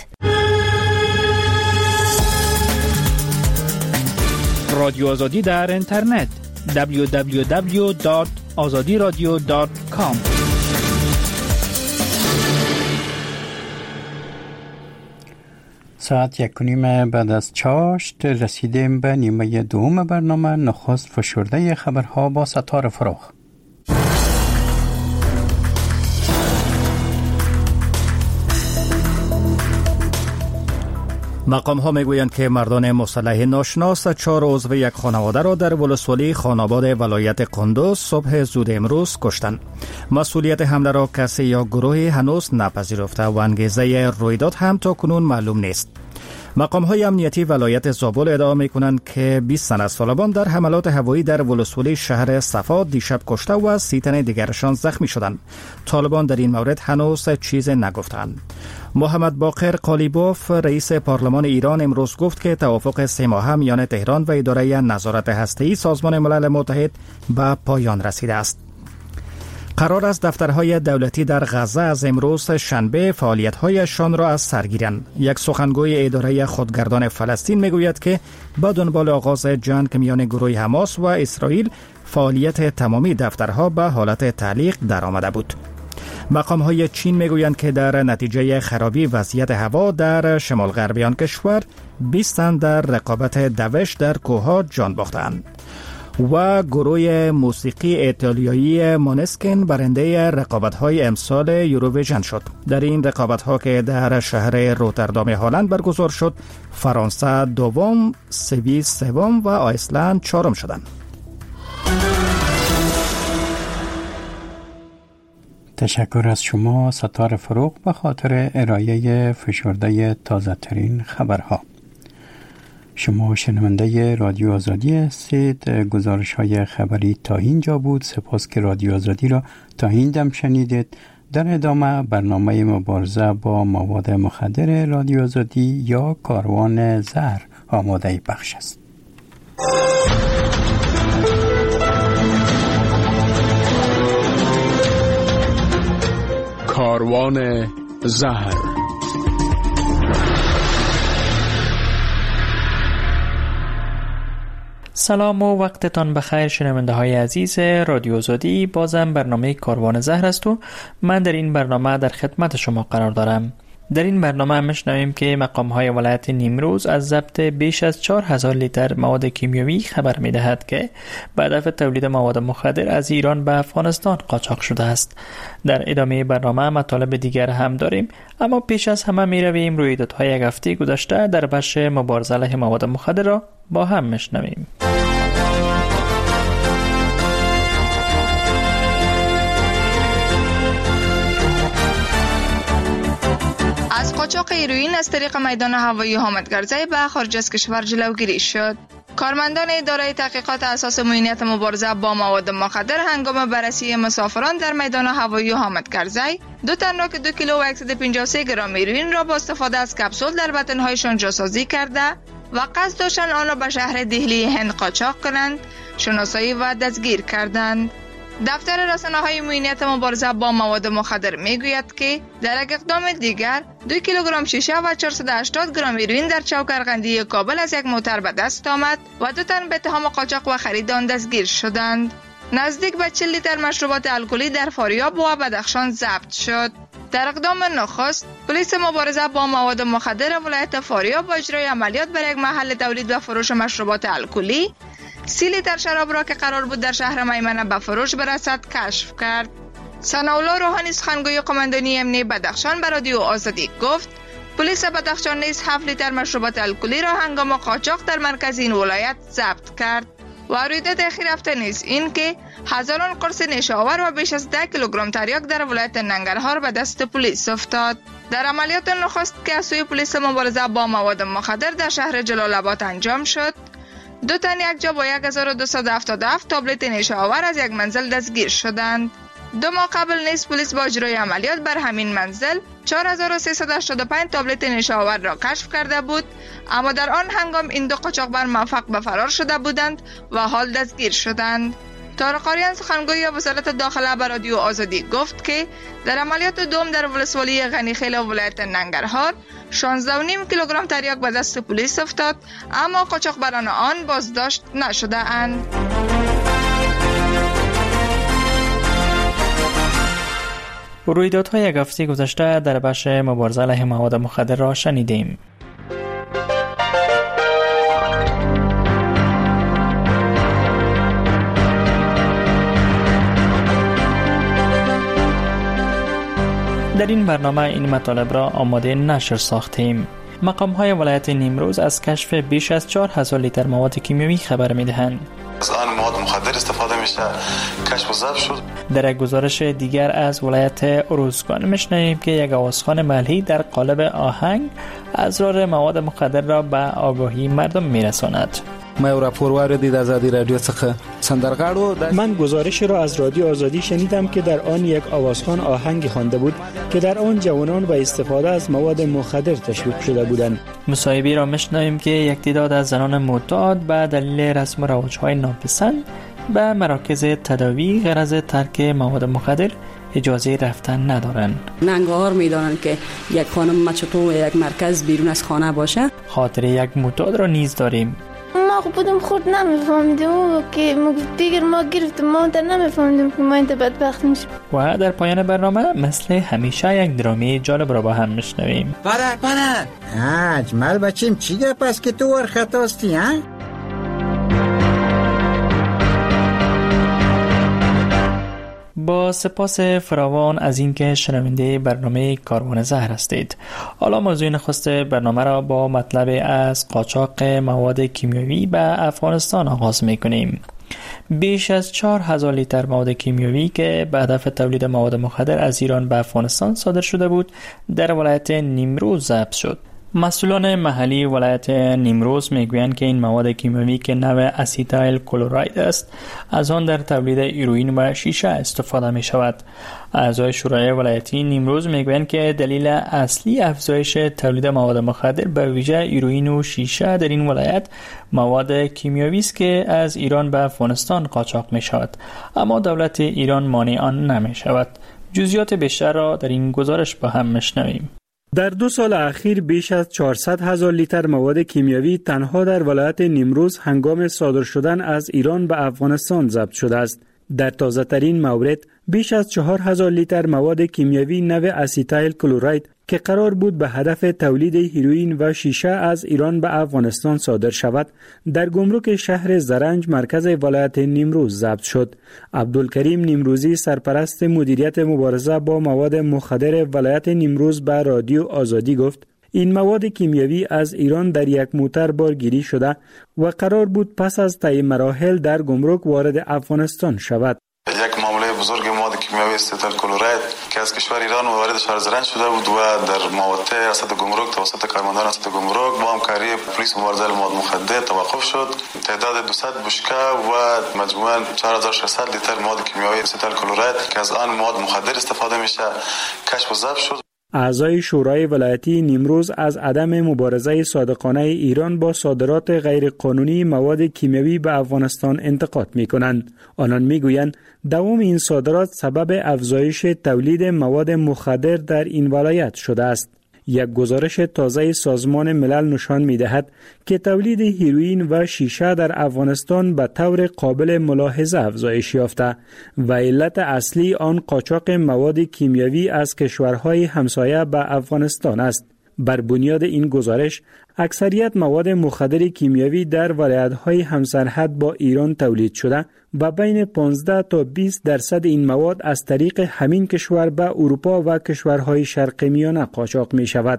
رادیو آزادی در اینترنت www.azadiradio.com. ساعت 1:30 بعد از چاشت رسیدیم به نیمه دوم برنامه. نخست فشرده خبرها با ستاره فروغ. مقام ها میگویند که مردان مسلح ناشناس 4 عضو یک خانواده را در ولسوالی خاناباد ولایت قندوز صبح زود امروز کشتند. مسئولیت حمله را کسی یا گروهی هنوز نپذیرفته و انگیزه رویداد هم تا کنون معلوم نیست. مقام های امنیتی ولایت زابل ادعا می کنند که 20 تن از طالبان در حملات هوایی در ولسوالی شهر صفا دیشب کشته و 30 تن دیگرشان زخمی شدند. طالبان در این مورد هنوز چیز نگفتند. محمد باقر قالیباف رئیس پارلمان ایران امروز گفت که توافق 3 ماهه میان تهران و اداره نظارت هسته‌ای سازمان ملل متحد به پایان رسیده است. قرار است دفترهای دولتی در غزه از امروز شنبه فعالیت‌هایشان را از سر گیرند. یک سخنگوی اداره خودگردان فلسطین میگوید که با دنبال آغاز جنگ میان گروه حماس و اسرائیل فعالیت تمامی دفترها به حالت تعلیق درآمده بود. مقام‌های چین میگویند که در نتیجه خرابی وضعیت هوا در شمال غربی آن کشور 20 تن در رقابت دوش در کوه‌ها جان باختند. و گروه موسیقی ایتالیایی مانسکین برنده رقابت‌های امسال یوروویژن شد. در این رقابت‌ها که در شهر روتردام هلند برگزار شد، فرانسه دوم، سوئیس سوم و آیسلند چهارم شدند. تشکر از شما ستاره فروغ به خاطر ارائه فشرده تازه ترین خبرها. شما شنونده رادیو آزادی هستید. گزارش های خبری تا اینجا بود. سپاس که رادیو آزادی را تا این دم شنیدید. در ادامه برنامه مبارزه با مواد مخدر رادیو آزادی یا کاروان زهر آماده بخش است. کاروان زهر. سلام و وقتتان بخیر شنونده های عزیز رادیو آزادی. بازم برنامه کاروان زهر است و من در این برنامه در خدمت شما قرار دارم. در این برنامه میشنویم که مقام های ولایت نیمروز از ضبط بیش از 4000 لیتر مواد کیمیایی خبر میدهد که به هدف تولید مواد مخدر از ایران به افغانستان قاچاق شده است. در ادامه برنامه مطالب دیگر هم داریم، اما پیش از همه میرویم رویدادهای یک هفته گذشته در بخش مبارزه علیه مواد مخدر را با هم میشنویم. از قاچاق هیروئین از طریق میدان هوایی حامدگرزی به خارج از کشور جلوگیری شد. کارمندان اداره تحقیقات اساس معاینات مبارزه با مواد مخدر هنگام بررسی مسافران در میدان هوایی حامدگرزی 2 تن را که 2 کیلو و 153 گرم هیروئین را با استفاده از کپسول در بدنهایشان جاسازی کرده و قصد داشتند آن را به شهر دهلی هند قاچاق کنند، شناسایی و دستگیر کردند. دفتر رسانه‌های معاینات مبارزه با مواد مخدر میگوید که در یک اقدام دیگر 2 کیلوگرم شیشه و 480 گرم هیروئین در چوکرغندی کابل از یک موتر به دست آمد و 2 تن به اتهام قاچاق و خرید آن دستگیر شدند. نزدیک به 40 لیتر مشروبات الکلی در فاریاب و بدخشان ضبط شد. در اقدام نخست، پلیس مبارزه با مواد مخدر ولایت فاریاب با اجرای عملیات بر یک محل تولید و فروش مشروبات الکلی 30 لیتر شراب را که قرار بود در شهر میمنه به فروش برسد کشف کرد. ثناءالله روحانی سخنگوی قماندانی امنیتی بدخشان به رادیو آزادی گفت پلیس بدخشان نیز 7 لیتر مشروبات الکلی را هنگام قاچاق در مرکز این ولایت ضبط کرد. و رویداد اخیر هفته نیز این که هزاران قرص نشاور و بیش از 10 کیلوگرم تریاک در ولایت ننگرهار به دست پلیس افتاد. در عملیات نخست که از سوی پلیس مبارزه با مواد مخدر در شهر جلال آباد انجام شد، 2 تن یک جا با 1277 تابلت نشاور از یک منزل دستگیر شدند. 2 ماه قبل نیز پلیس با اجرای عملیات بر همین منزل 4385 تابلت نشاور را کشف کرده بود، اما در آن هنگام این 2 قاچاقبر موفق به فرار شده بودند و حال دستگیر شدند. طارق آریان سخنگوی وزارت داخله به رادیو آزادی گفت که در عملیات دوم در ولسوالی غنیخیل ولایت ننگرهار 16.5 کیلوگرم تریاک به دست پلیس افتاد، اما قاچاقبران آن بازداشت نشده اند. رویدادهای یک هفته گذشته در بخش مبارزه علیه مواد مخدر را شنیدیم. در این برنامه این مطالب را آماده نشر ساختیم. مقام‌های ولایت نیمروز از کشف بیش از 4000 لیتر مواد کیمیایی خبر می‌دهند. از آن مواد مخدر استفاده میشه، کشف و ضبط شد. در یک گزارش دیگر از ولایت اروزگان میشنویم که یک آوازخوان محلی در قالب آهنگ اسرار مواد مخدر را به آگاهی مردم میرساند. ما یو راپور واردید از رادیو څخه سندرغاړو. من گزارش را از رادیو آزادی شنیدم که در آن یک آوازخوان آهنگی خوانده بود که در آن جوانان به استفاده از مواد مخدر تشویق شده بودند. مصاحبه را میشنویم که یک تعداد از زنان معتاد به دلیل رسم و رواج‌های ناپسند به مراکز تداوی غرض ترک مواد مخدر اجازه رفتن ندارند. ننگرهار میدانند که یک خانم مچتو یک مرکز بیرون از خانه باشه. خاطر یک معتاد را نیز داریم. ما خودم خود نمیفهمیدیم که دیگر ما گرفتیم، ما تا نمیفهمیدیم که ما اینتا بدبخت میشیم. و در پایان برنامه مثل همیشه یک درامی جالب را با هم میشنویم. پره اجمل بچیم چی گپ است که تو ورخطاستی ها؟ با سپاس فراوان از اینکه شنونده برنامه کاروان زهر هستید. حالا موضوع نخست برنامه را با مطلب از قاچاق مواد کیمیایی به افغانستان آغاز می‌کنیم. بیش از 4000 لیتر مواد کیمیایی که به هدف تولید مواد مخدر از ایران به افغانستان صادر شده بود در ولایت نیمروز ضبط شد. مسئولان محلی ولایت نیمروز میگویند که این مواد کیمیایی که نوع اسیتایل کلوراید است از آن در تولید هیروئین و شیشه استفاده می شود. اعضای شورای ولایتی نیمروز میگویند که دلیل اصلی افزایش تولید مواد مخدر به ویژه هیروئین و شیشه در این ولایت مواد کیمیایی است که از ایران به افغانستان قاچاق می شود، اما دولت ایران مانع آن نمی شود. جزئیات بیشتر را در این گزارش با هم میشنویم. در 2 سال اخیر بیش از 400,000 لیتر مواد کیمیایی تنها در ولایت نیمروز هنگام صادر شدن از ایران به افغانستان ضبط شده است. در تازه ترین مورد بیش از 4,000 لیتر مواد کیمیایی نوع اسیتایل کلوراید که قرار بود به هدف تولید هیروئین و شیشه از ایران به افغانستان صادر شود در گمرک شهر زرنج مرکز ولایت نیمروز ضبط شد. عبدالکریم نیمروزی سرپرست مدیریت مبارزه با مواد مخدر ولایت نیمروز به رادیو آزادی گفت این مواد کیمیایی از ایران در یک موتر بارگیری شده و قرار بود پس از طی مراحل در گمرک وارد افغانستان شود. یک معامله بزرگ مواد کیمیایی اسیتایل کلوراید که از کشور ایران وارد شهر زرنج شده بود و در مواقع ریاست گمرک توسط کارمندان ریاست گمرک با همکاری پلیس مبارزه با مواد مخدر توقف شد. تعداد 200 بشکه و مجموعاً 4600 لیتر مواد کیمیایی اسیتایل کلوراید که از آن مواد مخدر استفاده میشه کشف و ضبط شد. اعضای شورای ولایتی نیمروز از عدم مبارزه صادقانه ایران با صادرات غیرقانونی مواد کیمیایی به افغانستان انتقاد می‌کنند. آنان می‌گویند دوام این صادرات سبب افزایش تولید مواد مخدر در این ولایت شده است. یک گزارش تازه سازمان ملل نشان می‌دهد که تولید هیروئین و شیشه در افغانستان به طور قابل ملاحظه افزایش یافته و علت اصلی آن قاچاق مواد کیمیایی از کشورهای همسایه به افغانستان است. بر بنیاد این گزارش اکثریت مواد مخدر کیمیایی در ولایت‌های همسرحد با ایران تولید شده و بین 15 تا 20% این مواد از طریق همین کشور به اروپا و کشورهای شرق میانه قاچاق می شود.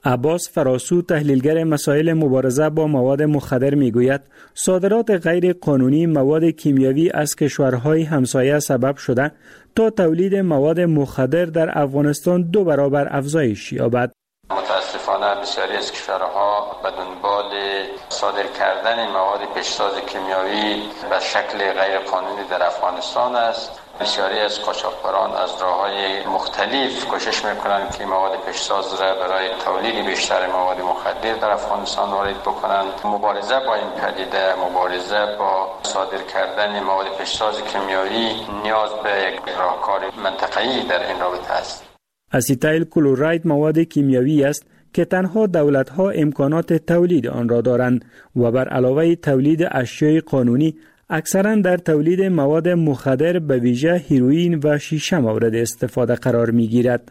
عباس فراسو تحلیلگر مسائل مبارزه با مواد مخدر میگوید صادرات غیر قانونی مواد کیمیایی از کشورهای همسایه سبب شده تا تولید مواد مخدر در افغانستان 2 برابر افزایش یابد. متاسفانه بسیاری از کشورها به دنبال صادر کردن مواد پیشساز کیمیایی به شکل غیر قانونی در افغانستان است. بسیاری از قاچاقبران از راه‌های مختلف کوشش می‌کنند که مواد پیشساز را برای تولید بیشتر مواد مخدر در افغانستان وارد بکنند. مبارزه با این پدیده، مبارزه با صادر کردن مواد پیشساز کیمیایی نیاز به یک راهکار منطقه‌ای در این رابطه است. اسیتایل کلوراید مواد کیمیایی است که تنها دولت‌ها امکانات تولید آن را دارند و بر علاوه تولید اشیاء قانونی اکثراً در تولید مواد مخدر به ویژه هیروئین و شیشه مورد استفاده قرار می‌گیرد.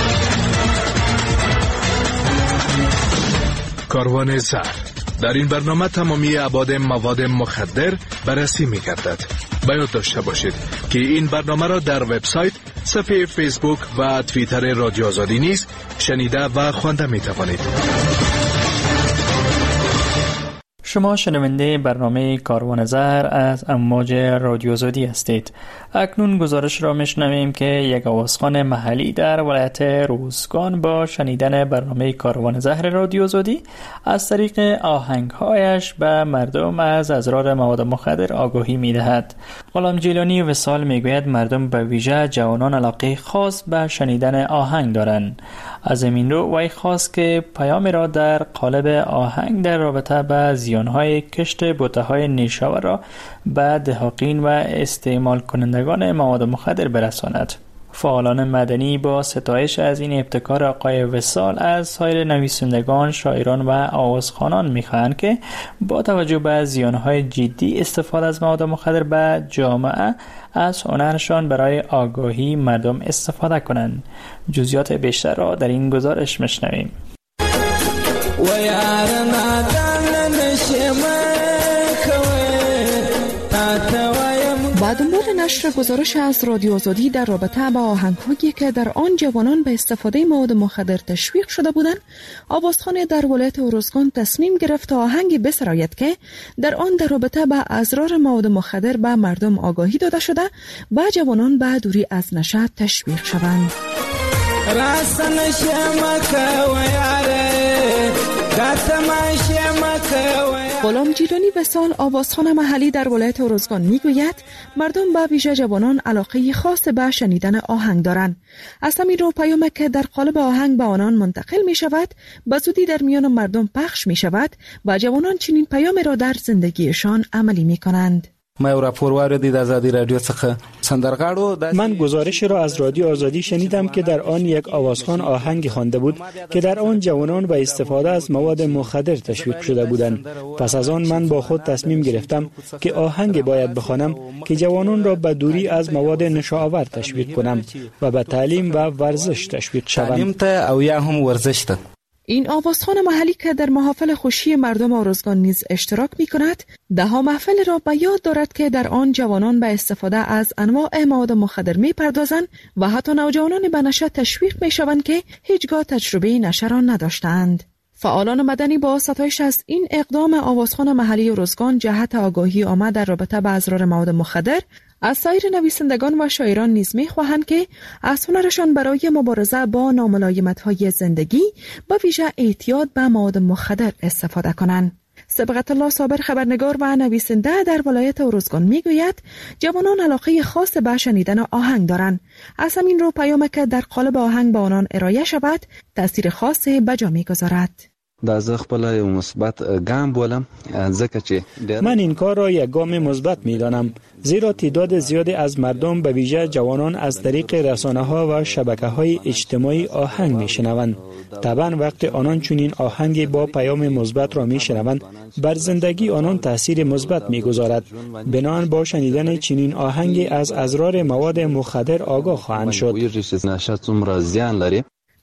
کاروان زهر در این برنامه تمامی ابعاد مواد مخدر بررسی می‌گردد. باید داشته باشید که این برنامه را در وبسایت، صفحه فیسبوک و توییتر رادیو آزادی نیز شنیده و خوانده می‌توانید. شما شنونده برنامه کاروان زهر از امواج رادیو آزادی هستید. اکنون گزارش را میشنویم که یک آوازخوان محلی در ولایت روزگان با شنیدن برنامه کاروان زهر رادیو آزادی از طریق آهنگهایش به مردم از اضرار مواد مخدر آگاهی میدهد. غلام جیلانی وصال میگوید مردم به ویژه جوانان علاقه خاص به شنیدن آهنگ دارند. از این رو وی خواست که پیام را در قالب آهنگ در رابطه با زیانهای کشت بوته‌های نیشاور را به دهاقین و استعمال کنندگان مواد مخدر برساند. فعالان مدنی با ستایش از این ابتکار آقای وصال از سایر نویسندگان، شاعران و آوازخوانان می‌خواهند که با توجه به زیانهای جدی استفاده از مواد مخدر به جامعه از هنرشان برای آگاهی مردم استفاده کنند. جزئیات بیشتر را در این گزارش میشنویم. با دنبال نشر گزارش از رادیو آزادی در رابطه با آهنگ‌هایی که در آن جوانان به استفاده مواد مخدر تشویق شده بودند، آوازخوان در ولایت روزگان تصمیم گرفت تا آهنگی بسراید که در آن در رابطه با اضرار مواد مخدر به مردم آگاهی داده شده و جوانان به دوری از نشه تشویق شوند. غلام جیلانی وصال آوازخوان محلی در ولایت روزگان میگوید مردم به ویژه جوانان علاقه خاص به شنیدن آهنگ دارند. از همین رو پیامی که در قالب آهنگ به آنان منتقل می شود به زودی در میان مردم پخش می شود و جوانان چنین پیامی را در زندگیشان عملی می کنند. من گزارش را از رادیو آزادی شنیدم که در آن یک آوازخوان آهنگ خوانده بود که در آن جوانان به استفاده از مواد مخدر تشویق شده بودند. پس از آن من با خود تصمیم گرفتم که آهنگ باید بخوانم که جوانان را به دوری از مواد نشاآور تشویق کنم و به تعلیم و ورزش تشویق شوم. این آوازخوان محلی که در محافل خوشی مردم آرزگان نیز اشتراک می کند، دهها محفل را به یاد دارد که در آن جوانان به استفاده از انواع مواد مخدر می پردازند و حتی نوجوانان به نشه تشویق می شوند که هیچگاه تجربه نشه را نداشتند. فعالان مدنی با ستایش از این اقدام آوازخوان محلی روزگان جهت آگاهی آمد در رابطه با اضرار مواد مخدر از سایر نویسندگان و شاعران نیز می‌خواهند که از هنرشان برای مبارزه با ناملایمت‌های زندگی با ویژه اعتیاد به مواد مخدر استفاده کنند. سبقت الله صابر خبرنگار و نویسنده در ولایت روزگان میگوید جوانان علاقه خاص به شنیدن آهنگ دارند. از همین رو پیامی که در قالب آهنگ به آنان ارائه شود تأثیر خاصی به جا می‌گذارد. من این کار را یک گام مثبت می‌دانم، زیرا تعداد زیادی از مردم به ویژه جوانان از طریق رسانه‌ها و شبکه‌های اجتماعی آهنگ می‌شنوند. طبعا وقتی آنان چنین آهنگی با پیام مثبت را می‌شنوند بر زندگی آنان تأثیر مثبت می‌گذارد. بنابراین با شنیدن چنین آهنگی از اضرار مواد مخدر آگاه خواهند شد.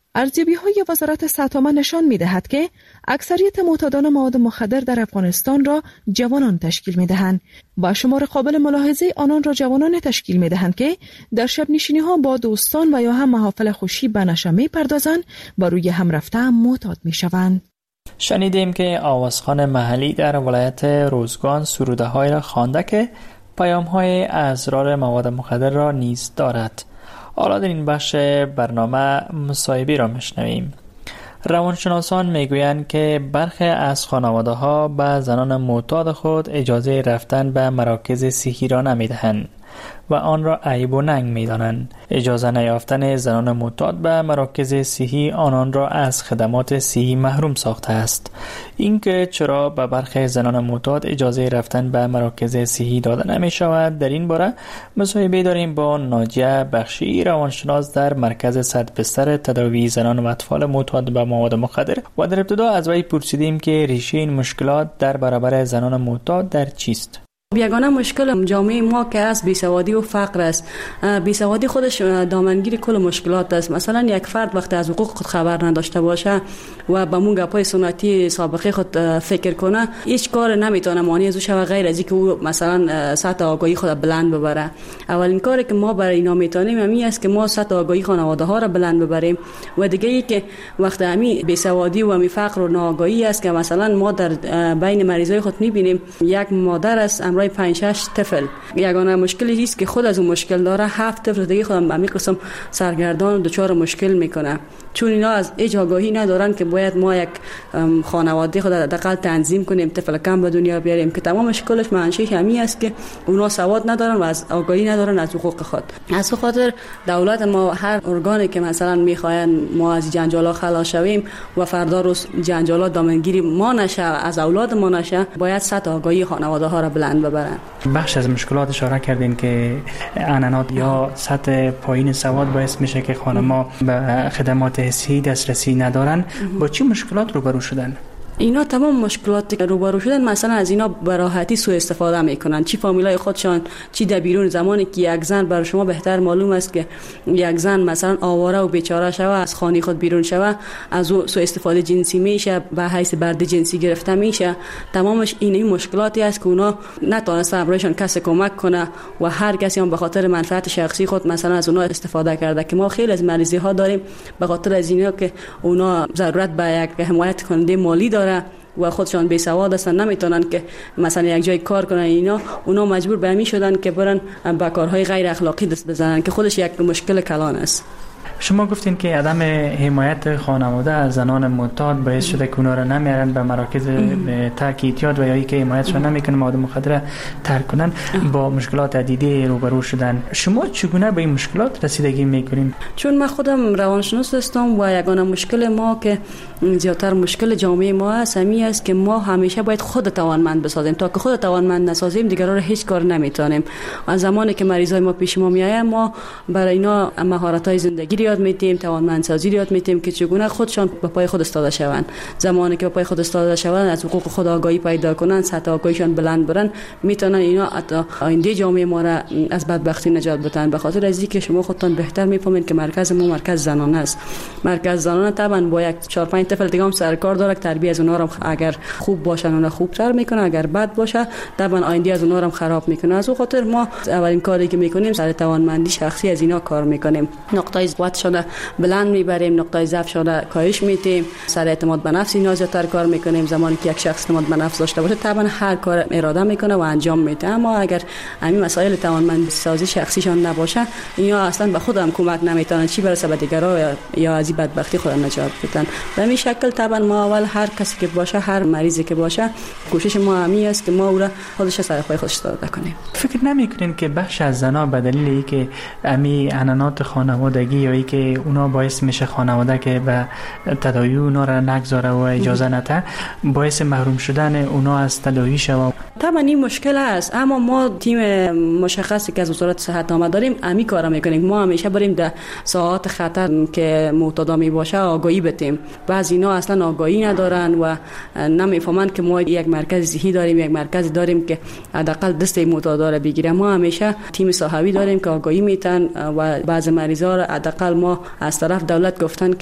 ارزیابی‌های وزارت صحت نشان می‌دهد که اکثریت معتادان مواد مخدر در افغانستان را جوانان تشکیل می‌دهند و شمار قابل ملاحظه آنان را جوانان تشکیل می‌دهند که در شب نشینی‌ها با دوستان و یا هم محافل خوشی به نشه می‌پردازند و روی هم رفته معتاد می‌شوند. شنیدیم که آوازخوان محلی در ولایت روزگان سروده‌های را خوانده که پیام‌های اضرار مواد مخدر را نیز دارد. حالا در این بخش برنامه مصاحبه را میشنویم. روانشناسان میگویند که برخی از خانواده‌ها به زنان معتاد خود اجازه رفتن به مراکز صحی را نمیدهند و آن را عیب و ننگ می‌دانند. اجازه نیافتن زنان معتاد به مراکز صحی آنان را از خدمات صحی محروم ساخته است. اینکه چرا به برخی زنان معتاد اجازه رفتن به مراکز صحی داده نمی‌شود، در این باره مصاحبه داریم با ناجیه بخشی، روانشناس در مرکز 100 بستر تداوی زنان و اطفال معتاد به مواد مخدر، و در ابتدا از وی پرسیدیم که ریشه این مشکلات در برابر زنان معتاد در چیست. یگانه مشکل جامعه ما که از بیسوادی و فقر است. بیسوادی خودش دامنگیر کل مشکلات است. مثلا یک فرد وقتی از حقوق خود خبر نداشته باشه و به مون گپای سنتی سابقه خود فکر کنه، هیچ کار نمیتونه مانع از او شود غیر از اینکه او مثلا سطح آگاهی خود بلند ببره. اولین کاری که ما برای اینا میتونیم همین است که ما سطح آگاهی خانواده ها را بلند ببریم، و دیگه ای که وقتی همین بیسوادی و همین فقر و ناآگاهی است که مثلا ما در بین مریضای خود میبینیم یک مادر است 5-6 طفل، یگانه مشکلی است که خود از اون مشکل داره، 7 طفل دیگه خودم به همین قسم سرگردان و دچار مشکل میکنه، چون اینا از هیچ آگاهی ندارن که باید ما یک خانواده خود حداقل تنظیم کنیم، طفل کم به دنیا بیاریم، که تمام مشکلش منشأ همین است که اونا سواد ندارن و از آگاهی ندارن از حقوق خود. از خاطر دولت ما هر ارگانی که مثلا میخواین ما از جنجالا خلاص شویم و فردا روز جنجالات دامنگیری ما نشه، از اولاد ما نشه، باید سطح آگاهی خانواده ها را بلند ببرن. بخش از مشکلات اشاره کردین که عنعنات یا سطح پایین سواد باعث میشه که خانم‌ها به خدمات حسی دسترسی ندارن. با چه مشکلات روبرو شدن؟ اینا تمام مشکلاتی که روبرو شدن، مثلا از اینا به راحتی سوء استفاده میکنن، چی فامیلای خودشان چی در بیرون. زمانی که یک زن، برای شما بهتر معلوم است که یک زن مثلا آواره و بیچاره شوه، از خانه خود بیرون شوه، از او سوء استفاده جنسی میشه، به حیث برده جنسی گرفته میشه. تمامش این مشکلاتی است که اونا نتونسته برایشان کسی کمک کنه و هر کسی هم به خاطر منفعت شخصی خود مثلا از اونا استفاده کرده، که ما خیلی از مریضی ها داریم به خاطر از اینا که اونا ضرورت به یک حمایت کننده مالی داره و خودشان بیسواد هستن، نمیتونن که مثلا یک جای کار کنن. اونا مجبور به همین شدن که برن به کارهای غیر اخلاقی دست بزنن، که خودش یک مشکل کلان است. شما گفتین که عدم حمایت خانواده از زنان معتاد باعث شده که اونا را نمیارن به مراکز ترک اعتیاد و یا اینکه حمایتشون نمیکنه مواد مخدر ترک کنن، با مشکلات عدیده روبرو شدن. شما چگونه به این مشکلات رسیدگی میکنین؟ چون من خودم روانشناس هستم و یگانه مشکل ما که زیادتر مشکل جامعه ما است همین است که ما همیشه باید خود توانمند بسازیم. تا که خود توانمند نسازیم دیگران را هیچ کار نمیتونیم. از زمانی که مریضای ما پیش ما میآیند، ما برای اینا مهارت‌های زندگی یاد میدیم، توانمندسازی یاد میدیم که چگونه خودشان به پای خود ایستاده شوند. زمانی که به پای خود ایستاده شوند، از حقوق خود آگاهی پیدا کنند، سطح آگاهیشان بلند برن، میتونن اینا آینده جامعه ما را از بدبختی نجات بدن. به خاطر از اینکه شما خودتان بهتر میفهمید که مرکز ما مرکز زنانه است. مرکز زنانه طبعا با یک 4-5 طفل دیگه هم سرکار داره که تربیت از اونها را اگر خوب باشن اونها خوبتر میکنه، اگر بد باشه طبعا آینده از اونها را خراب میکنه. از اون خاطر ما اولین کاری که میکنیم سر توانمندی شخصی از اینا کار میکنیم، نقطه قوتشون بلند میبریم، نقطه ضعفشون کاهش میدیم، سر اعتماد به نفس اینا زیادتر کار میکنیم. زمانی که یک شخص اعتماد به نفس داشته باشه طبعا هر کار اراده میکنه و انجام میده. اما اگر همین مسائل توانمندی سازی شخصیشان نباشه، اینا اصلا به خودم کمک نمیتونن، چی برسه به دیگران یا از این بدبختی خود نجات بدن. به همین شکل طبعا ما اول هر کسی که باشه، هر مریضی که باشه، کوشش ما همین است که ما او را خودش سر پای خودش ایستاده کنیم. فکر نمیکنین که بخش از زنا به دلیل اینکه همین عنعنات خانوادگی یا اینکه اونا باعث میشه خانواده که به تداوی اونا را نگذاره و اجازه نده، باعث محروم شدن اونا از تداوی شوه؟ طبعا این مشکل است، اما ما تیم مشخصی که از وزارت صحت نامه داریم همین کارا میکنیم. ما همیشه بریم در ساعات خطر که معتادا می باشه آگاهی بدیم. بعضی اینا اصلا آگاهی ندارن و نمیفهمن که ما یک مرکز صحی داریم، یک مرکز داریم که حداقل دست معتادا را بگیره. ما همیشه تیم صحوی داریم که آگاهی میتن و بعض مریضا را حداقل ما از طرف دولت گفتن که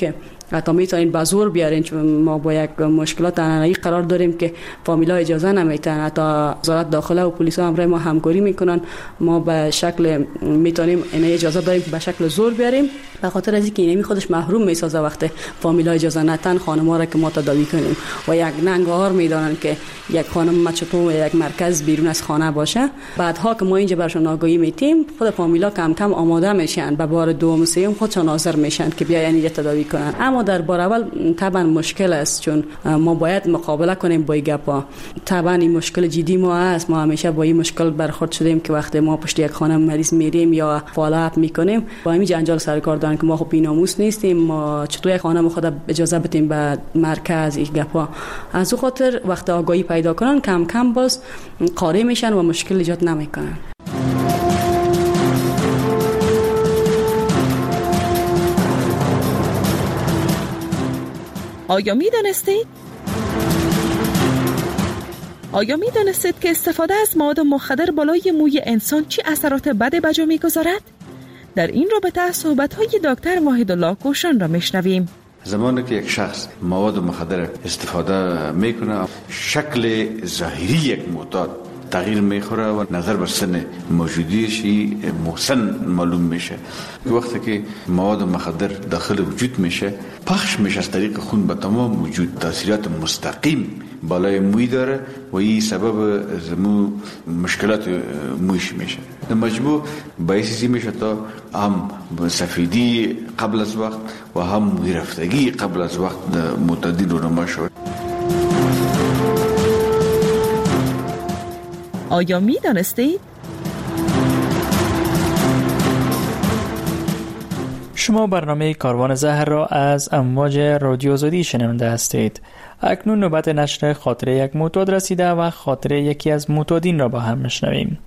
حتی میتونین به زور بیارین، چون ما با یک مشکلات انانایی قرار داریم که فامیلا اجازه نمیتن. حتی وزارت داخله و پلیس ها ما همکاری میکنن. ما به شکل میتونیم اینا اجازه داریم که به شکل زور بیاریم، به خاطر از اینکه اینمی خودش محروم میسازه وقتی فامیلا اجازه نتن خانم‌ها را که ما تداوی کنیم. و یک ننگار میدانن که یک خانم مچتو یک مرکز بیرون از خانه باشه. بعدها که ما اینجا برشون آگاهی میتیم، خود فامیلا کم کم آماده میشن، به بار دوم سوم خودشون حاضر میشن که بیاین اینجا تداوی کنن. اما در بار اول طبعا مشکل است، چون ما باید مقابله کنیم با این گپا. طبعا این مشکل جدی ما است. ما همیشه با این مشکل برخورد شدیم که وقتی ما پشت یک خانم مریض میریم یا فالوآپ میکنیم، با همین جنجال سر کار دارن که ما خب بی‌ناموس نیستیم، ما چطور یک خانم خود اجازه بدیم به مرکز این گپا. از اون خاطر وقتی آگاهی پیدا کنن کم کم باز قانع میشن و مشکل ایجاد نمیکنن. آیا می‌دانستید که استفاده از مواد مخدر بالای موی انسان چه اثرات بد به جا می‌گذارد؟ در این رابطه صحبت‌های دکتر واحدالله کوشان را میشنویم. زمانی که یک شخص مواد مخدر استفاده میکنه، شکل ظاهری یک معتاد تغییر میخوره و نظر بر سن موجودیش محسن معلوم میشه. وقتی که مواد مخدر داخل وجود میشه، پخش میشه از طریق خون به تمام وجود، تاثیرات مستقیم بالای موی داره و این سبب زمو مشکلات مویش میشه. در مجموع باعثی میشه تا هم سفیدی قبل از وقت و هم موی رفتگی قبل از وقت معتادی رونما شد. آیا می دانستید؟ شما برنامه کاروان زهر را از امواج رادیو آزادی شنونده هستید. اکنون نوبت نشر خاطره یک معتاد رسیده و خاطره یکی از معتادین را با هم میشنویم.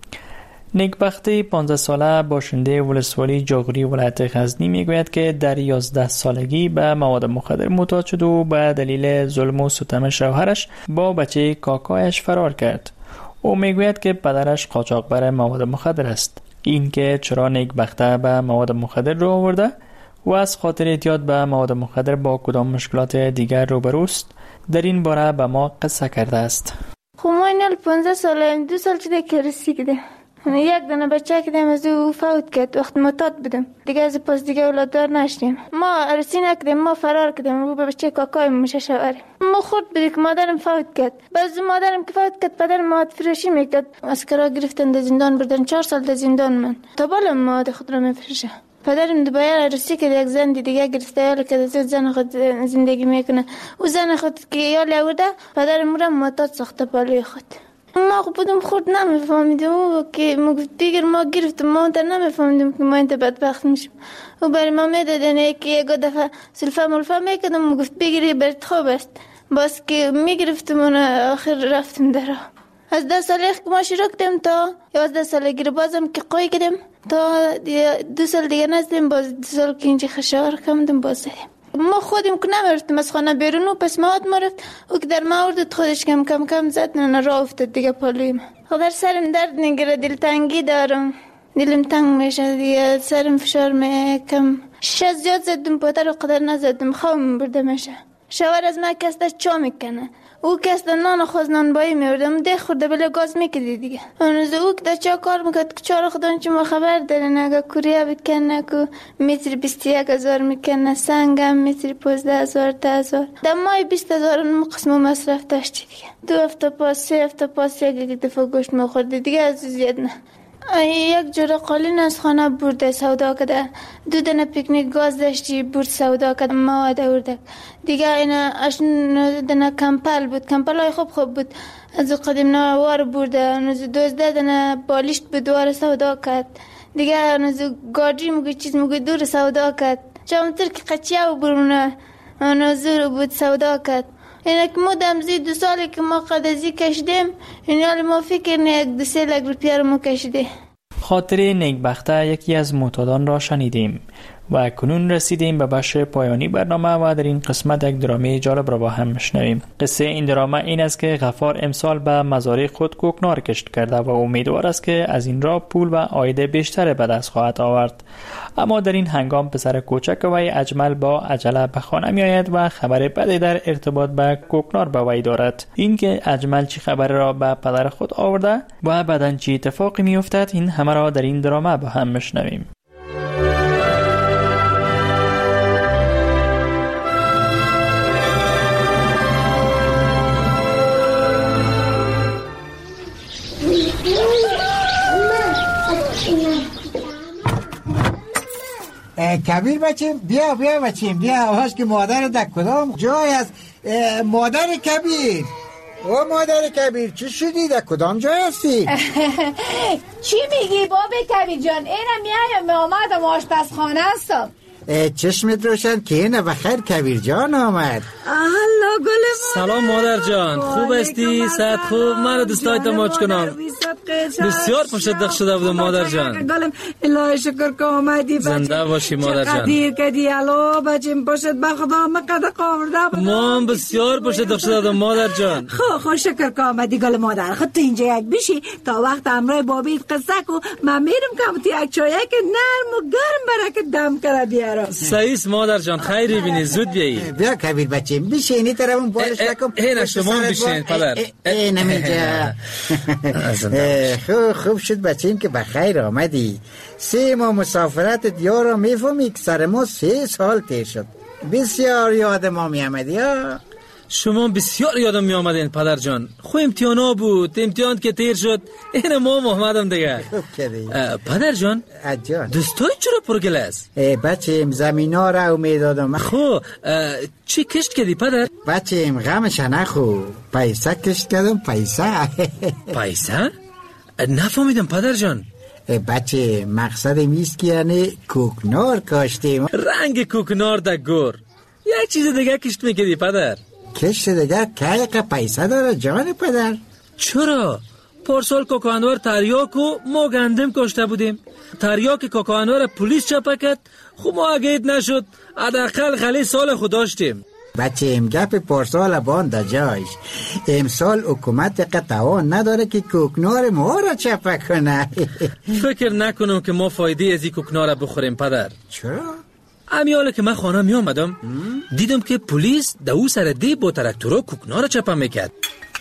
نیکبختی 15 ساله باشنده ولسوالی جاغوری ولایت غزنی میگوید که در 11 سالگی به مواد مخدر معتاد شد و به دلیل ظلم و ستم شوهرش با بچه کاکایش فرار کرد. او میگوید که پدرش قاچاقبر مواد مخدر است. این که چرا نیکبخته به مواد مخدر رو آورده و از خاطر اعتیاد به مواد مخدر با کدام مشکلات دیگر روبروست، در این باره به ما قصه کرده است. خب ما این 15 ساله 2 سال چیده که رسیده. یک دانه بچه که از او فوت کرد وقت معتاد بودم، دیگه از پس دیگه اولاددار نشدیم. ما عروسی نکردیم، ما فرار کردیم و به بچه کاکای میشه شوهریم. ما خود بودیم که مادرم فوت کرد. بعد مادرم که فوت کرد پدرم مواد فروشی میکرد، اسکرا گرفتن در زندان بردن، 4 سال در زندان من تا بالم مواد خود را میفروشه. پدرم دوباره عروسی کرد، یک زن دیگه گرفته یالی که زن خود زندگی میکنه. او زن خود که یالی آورده پدرم را معتاد ساخته بالای خود. ما خودم خود نمیفهمیدم و که دیگر ما گرفتم، ما در نمیفهمیدم که ما اینت بدبخت میشم. و برای ما میدادن که یک دفعه سلفه ملفه میکردم و گفت بگیری برات خوب است. باز که میگرفتم و آخر رفتم در از 10 ساله که ما شروع کردم تا 11 سالگی رو بازم که قوی کردم تا 2 سال دیگه نزدیم، باز 2 سال که اینجا خشاور کمدم باز زدیم. ما خودیم که نمیرفتیم از خانه بیرون و پس مواد ما رفت و که در ما اردد خودش کم کم کم زد نه راه افتاد دیگه پالویم. خودر سرم درد نگیره، دلتنگی دارم، دلم تنگ میشه دیگه، سرم فشار میکم. شش زیاد زدم پاتر و قدر نزدم، خوابم برده میشه. شوهر از من کسته چا میکنه، او کسته نان خوز نان بایی میوردم ده خورده بله گاز میکدی دیگه. اونوز او که چا کار میکد که چار خودان چه ما خبر دارن اگه کوریا بکنه که متر 21,000 میکنه، سنگم متر 15,000 10,000 در مای 20,000 قسم مصرف داشتی دیگه. 2 هفته پاس 3 هفته پاس یک دفعه گوشت میخوردی دیگه، از زیاد نه. یک جوره قالین از خانه برده سودا کده، 2 دانه پیکنیک گاز داشتی برد سودا کده مواد آورده دیگه. اینا 8 دانه کمپل بود، کمپل های خوب بود از قدیم نوار برده. 12 دانه بالیشت بود دوار سودا کد دیگه. گاردی مگه چیز مگه دور سودا کد، چامتر که قچیا و برونه زور بود سودا کد. اینه که مدام زی 2 سالی که ما قدازی کشیدیم، این حال ما فکر نه 1 2 لک روپیه رو ما کشیده. خاطره نیکبخته یکی از معتادان را شنیدیم. و کنون رسیدیم به بخش پایانی برنامه و در این قسمت یک درامه جالب را با هم میشنویم. قصه این درامه این است که غفار امسال به مزارع خود کوکنار کشت کرده و امیدوار است که از این راه پول و عاید بیشتر به دست خواهد آورد. اما در این هنگام پسر کوچک وی اجمل با عجله به خانه می آید و خبر بدی در ارتباط به کوکنار به وی دارد. این که اجمل چی خبر را به پدر خود آورده و بعداً چی اتفاقی می افتد، این همه را در این درامه با هم میشنویم. کبیر بچیم بیا بچیم بیا. آواز که مادر در کدام جای است؟ مادر کبیر، او مادر کبیر چی شدی؟ در کدام جای هستی؟ چی میگی باب کبیر جان؟ اینم میایم آمدم آشپزخانه هستم. چشمت روشن که اینه بخیر کبیر جان آمد. الله گل سلام مادر جان، خوب استی؟ صحت خوب؟ من دوستای تماچ کنم. بسیار پشت دخ شده بودم مادر جان. گلم الهی شکر که آمدی بچه. زنده باشی مادر جان. قدیر کدی الو بچیم پشت به خدا مقدر قاورده بودم. ما پسیار پشت دخ شده بودم مادر جان. خو شکر که آمدی گل مادر. خود تو اینجا یک بشی تا وقت امرای بابیت قصه کو من میرم که تو یک چایه که نرم و گرم برای که دم کرده بیارم. سعیس مادر جان، خیری بینی، زود بیایی. بیا کبیر بچه بشینی طرفون بالش نکن. نه شما بشین پدر. نمیجا. خوب شد بچیم که بخیر آمدی. 3 ماه مسافرت دیارا میفهمی که سر ما 3 سال تیر شد. بسیار یاد ما می آمدی ها. شما بسیار یادم می آمدین پدر جان. خو امتحانا بود، امتحان که تیر شد این ما محمدم دیگه. خوب کردی پدر جان. دوستای چرا پرگل است؟ بچیم زمینا را امید دادم. خو چی کشت کردی پدر؟ بچیم غمش نخو، پیسه کشت کردم. پیسه؟ نفهمیدم پدر جان. بچه مقصد میست که یعنی کوکنار کاشتیم. رنگ کوکنار در گور. یک چیز دیگه کشت میکردی پدر؟ کشت دیگه که پیسه داره جان پدر؟ چرا؟ پارسال کاکانوار تریاک و ما گندم کاشته بودیم. تریاک کاکانوار پلیس چپا کرد. خب ما اگه نشد حداقل خلی سال خود داشتیم. بچه ام گپ پارسال باند جایش. امسال حکومت قطعان نداره که کوکنار ما را چپا کنه. فکر نکنم که ما فایده از این کوکنار را بخوریم پدر. چرا؟ امیاله که من خانه می آمدم دیدم که پلیس دو سر دی با ترکتورا کوکنار را چپا میکرد.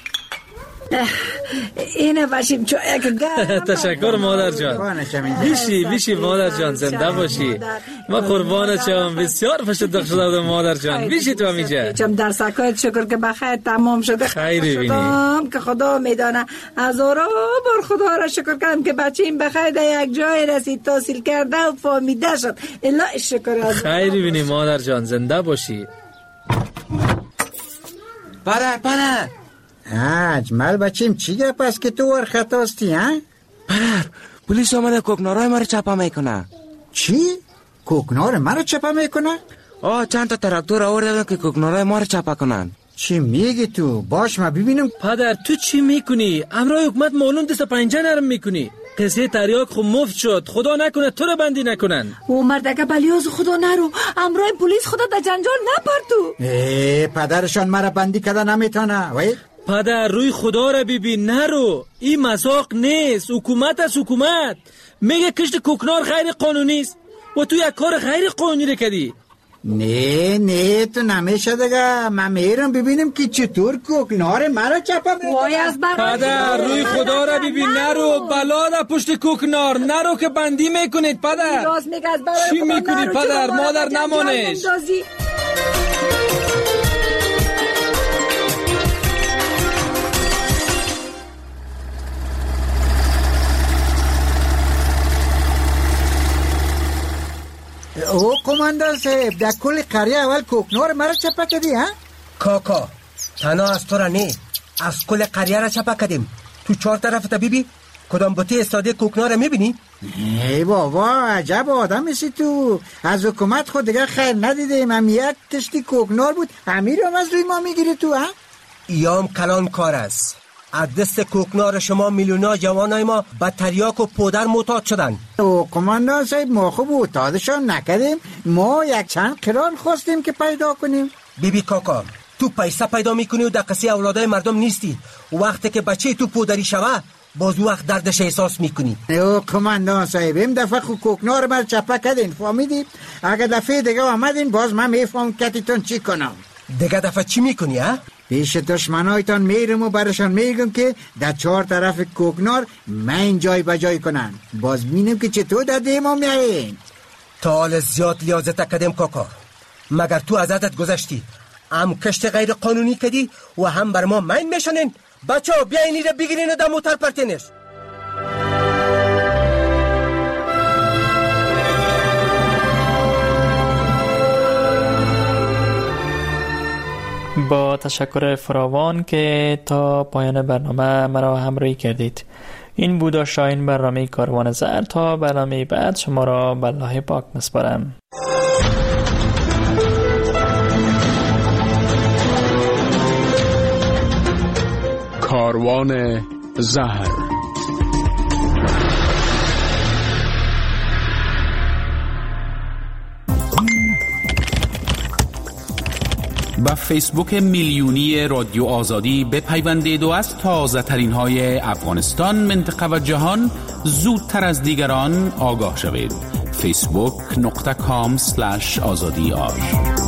اینه باشیم چایه که گرم. تشکر مادر جان. بیشی مادر جان، زنده باشی. ما قربانت شم. بسیار پشت دخ شده بودم مادر جان. بیشی تو همیشه چم در سکایت شکر که بخیر تمام شده. خیری بینی که خدا میدانه. هزارا بار خدا را شکر کنم که بچه این بخیر در یک جای رسید، تحصیل کرده و فهمیده شد. الهی شکر از خیری بینی مادر جان، زنده باشی. پدر اجمل بچیم چی گپ است که تو ور خطاستی ها؟ پدر پلیس آمده کوکنارای ما رو چپا میکنه. چی؟ کوکنار ما رو چپا میکنه؟ چند تا تراکتور آورده که کوکنارای ما رو چپا کنن. چی میگی تو؟ باش ما ببینم. پدر تو چی میکنی؟ امرای حکومت معلوم دست پنجه نرم میکنی. قصه تریاک خب مفت شد، خدا نکنه تو رو بندی نکنن. او مردگه بلیاز خدا نرو، امرای پلیس خدا در جنجال نپر تو. پدرشان مرا بندی کرده نمیتونه. وای پدر روی خدا را ببین، نرو. این مذاق نیست. حکومت از حکومت میگه کشت کوکنار غیر قانونی است و تو یک کار غیر قانونی رو کردی. نه تو نمیشه دیگه. من میرم ببینم که چطور کوکنار مرا چپا میکنه. پدر روی خدا را ببین، نرو. بلا در پشت کوکنار، نرو که بندی میکنید. پدر چی میکنی پدر؟ مادر نمانش. او کماندان صاحب در کل قریه اول کوکنار مرا چپا کردی ها؟ کاکا تنها از تو را نه، از کل قریه را چپا کردیم. تو 4 طرف تا بیبی کدام بوتی استاده کوکنار را میبینی؟ ای بابا عجب آدم میسی تو. از حکومت خود دیگه خیر ندیدیم. هم یک کشتی کوکنار بود همین رو از روی ما میگیری تو ها؟ ایام کلان کار است. از دست کوکنار شما میلیون‌ها جوانای ما به تریاک و پودر معتاد شدن. او کماندان صاحب ما خوب معتادشان نکردیم، ما یک چند قرار خواستیم که پیدا کنیم. بیبی کاکا تو پیسه پیدا میکنی و دقیقی اولادای مردم نیستی. وقتی که بچه تو پودری شوه باز وقت دردش احساس میکنی. او کماندان صاحب این دفعه کوکنار بر چپه کردین، فهمیدی؟ اگه دفعه دیگه آمدین باز من میفهم کتیتون چی کنم. دیگه دفعه چی میکنی ها؟ پیش دشمنایتان میرم و برشان میگم که در 4 طرف کوکنار من جای بجای کنن. باز بینم که چطور در دیما میایین. تا حال زیاد لیازت کردیم کاکا، مگر تو از عادت گذشتی هم کشت غیر قانونی کردی و هم بر ما مین میشنین. بچه ها بیاینی را بگیرین و در موتر پرتینش. با تشکر فراوان که تا پایان برنامه مرا همراهی کردید. این بود شاین برنامه کاروان زهر. تا برنامه بعد شما را به الله پاک میسپارم. کاروان زهر. با فیسبوک میلیونی رادیو آزادی بپیوندید و از تازه ترین های افغانستان، منطقه و جهان زودتر از دیگران آگاه شوید. facebook.com/azadi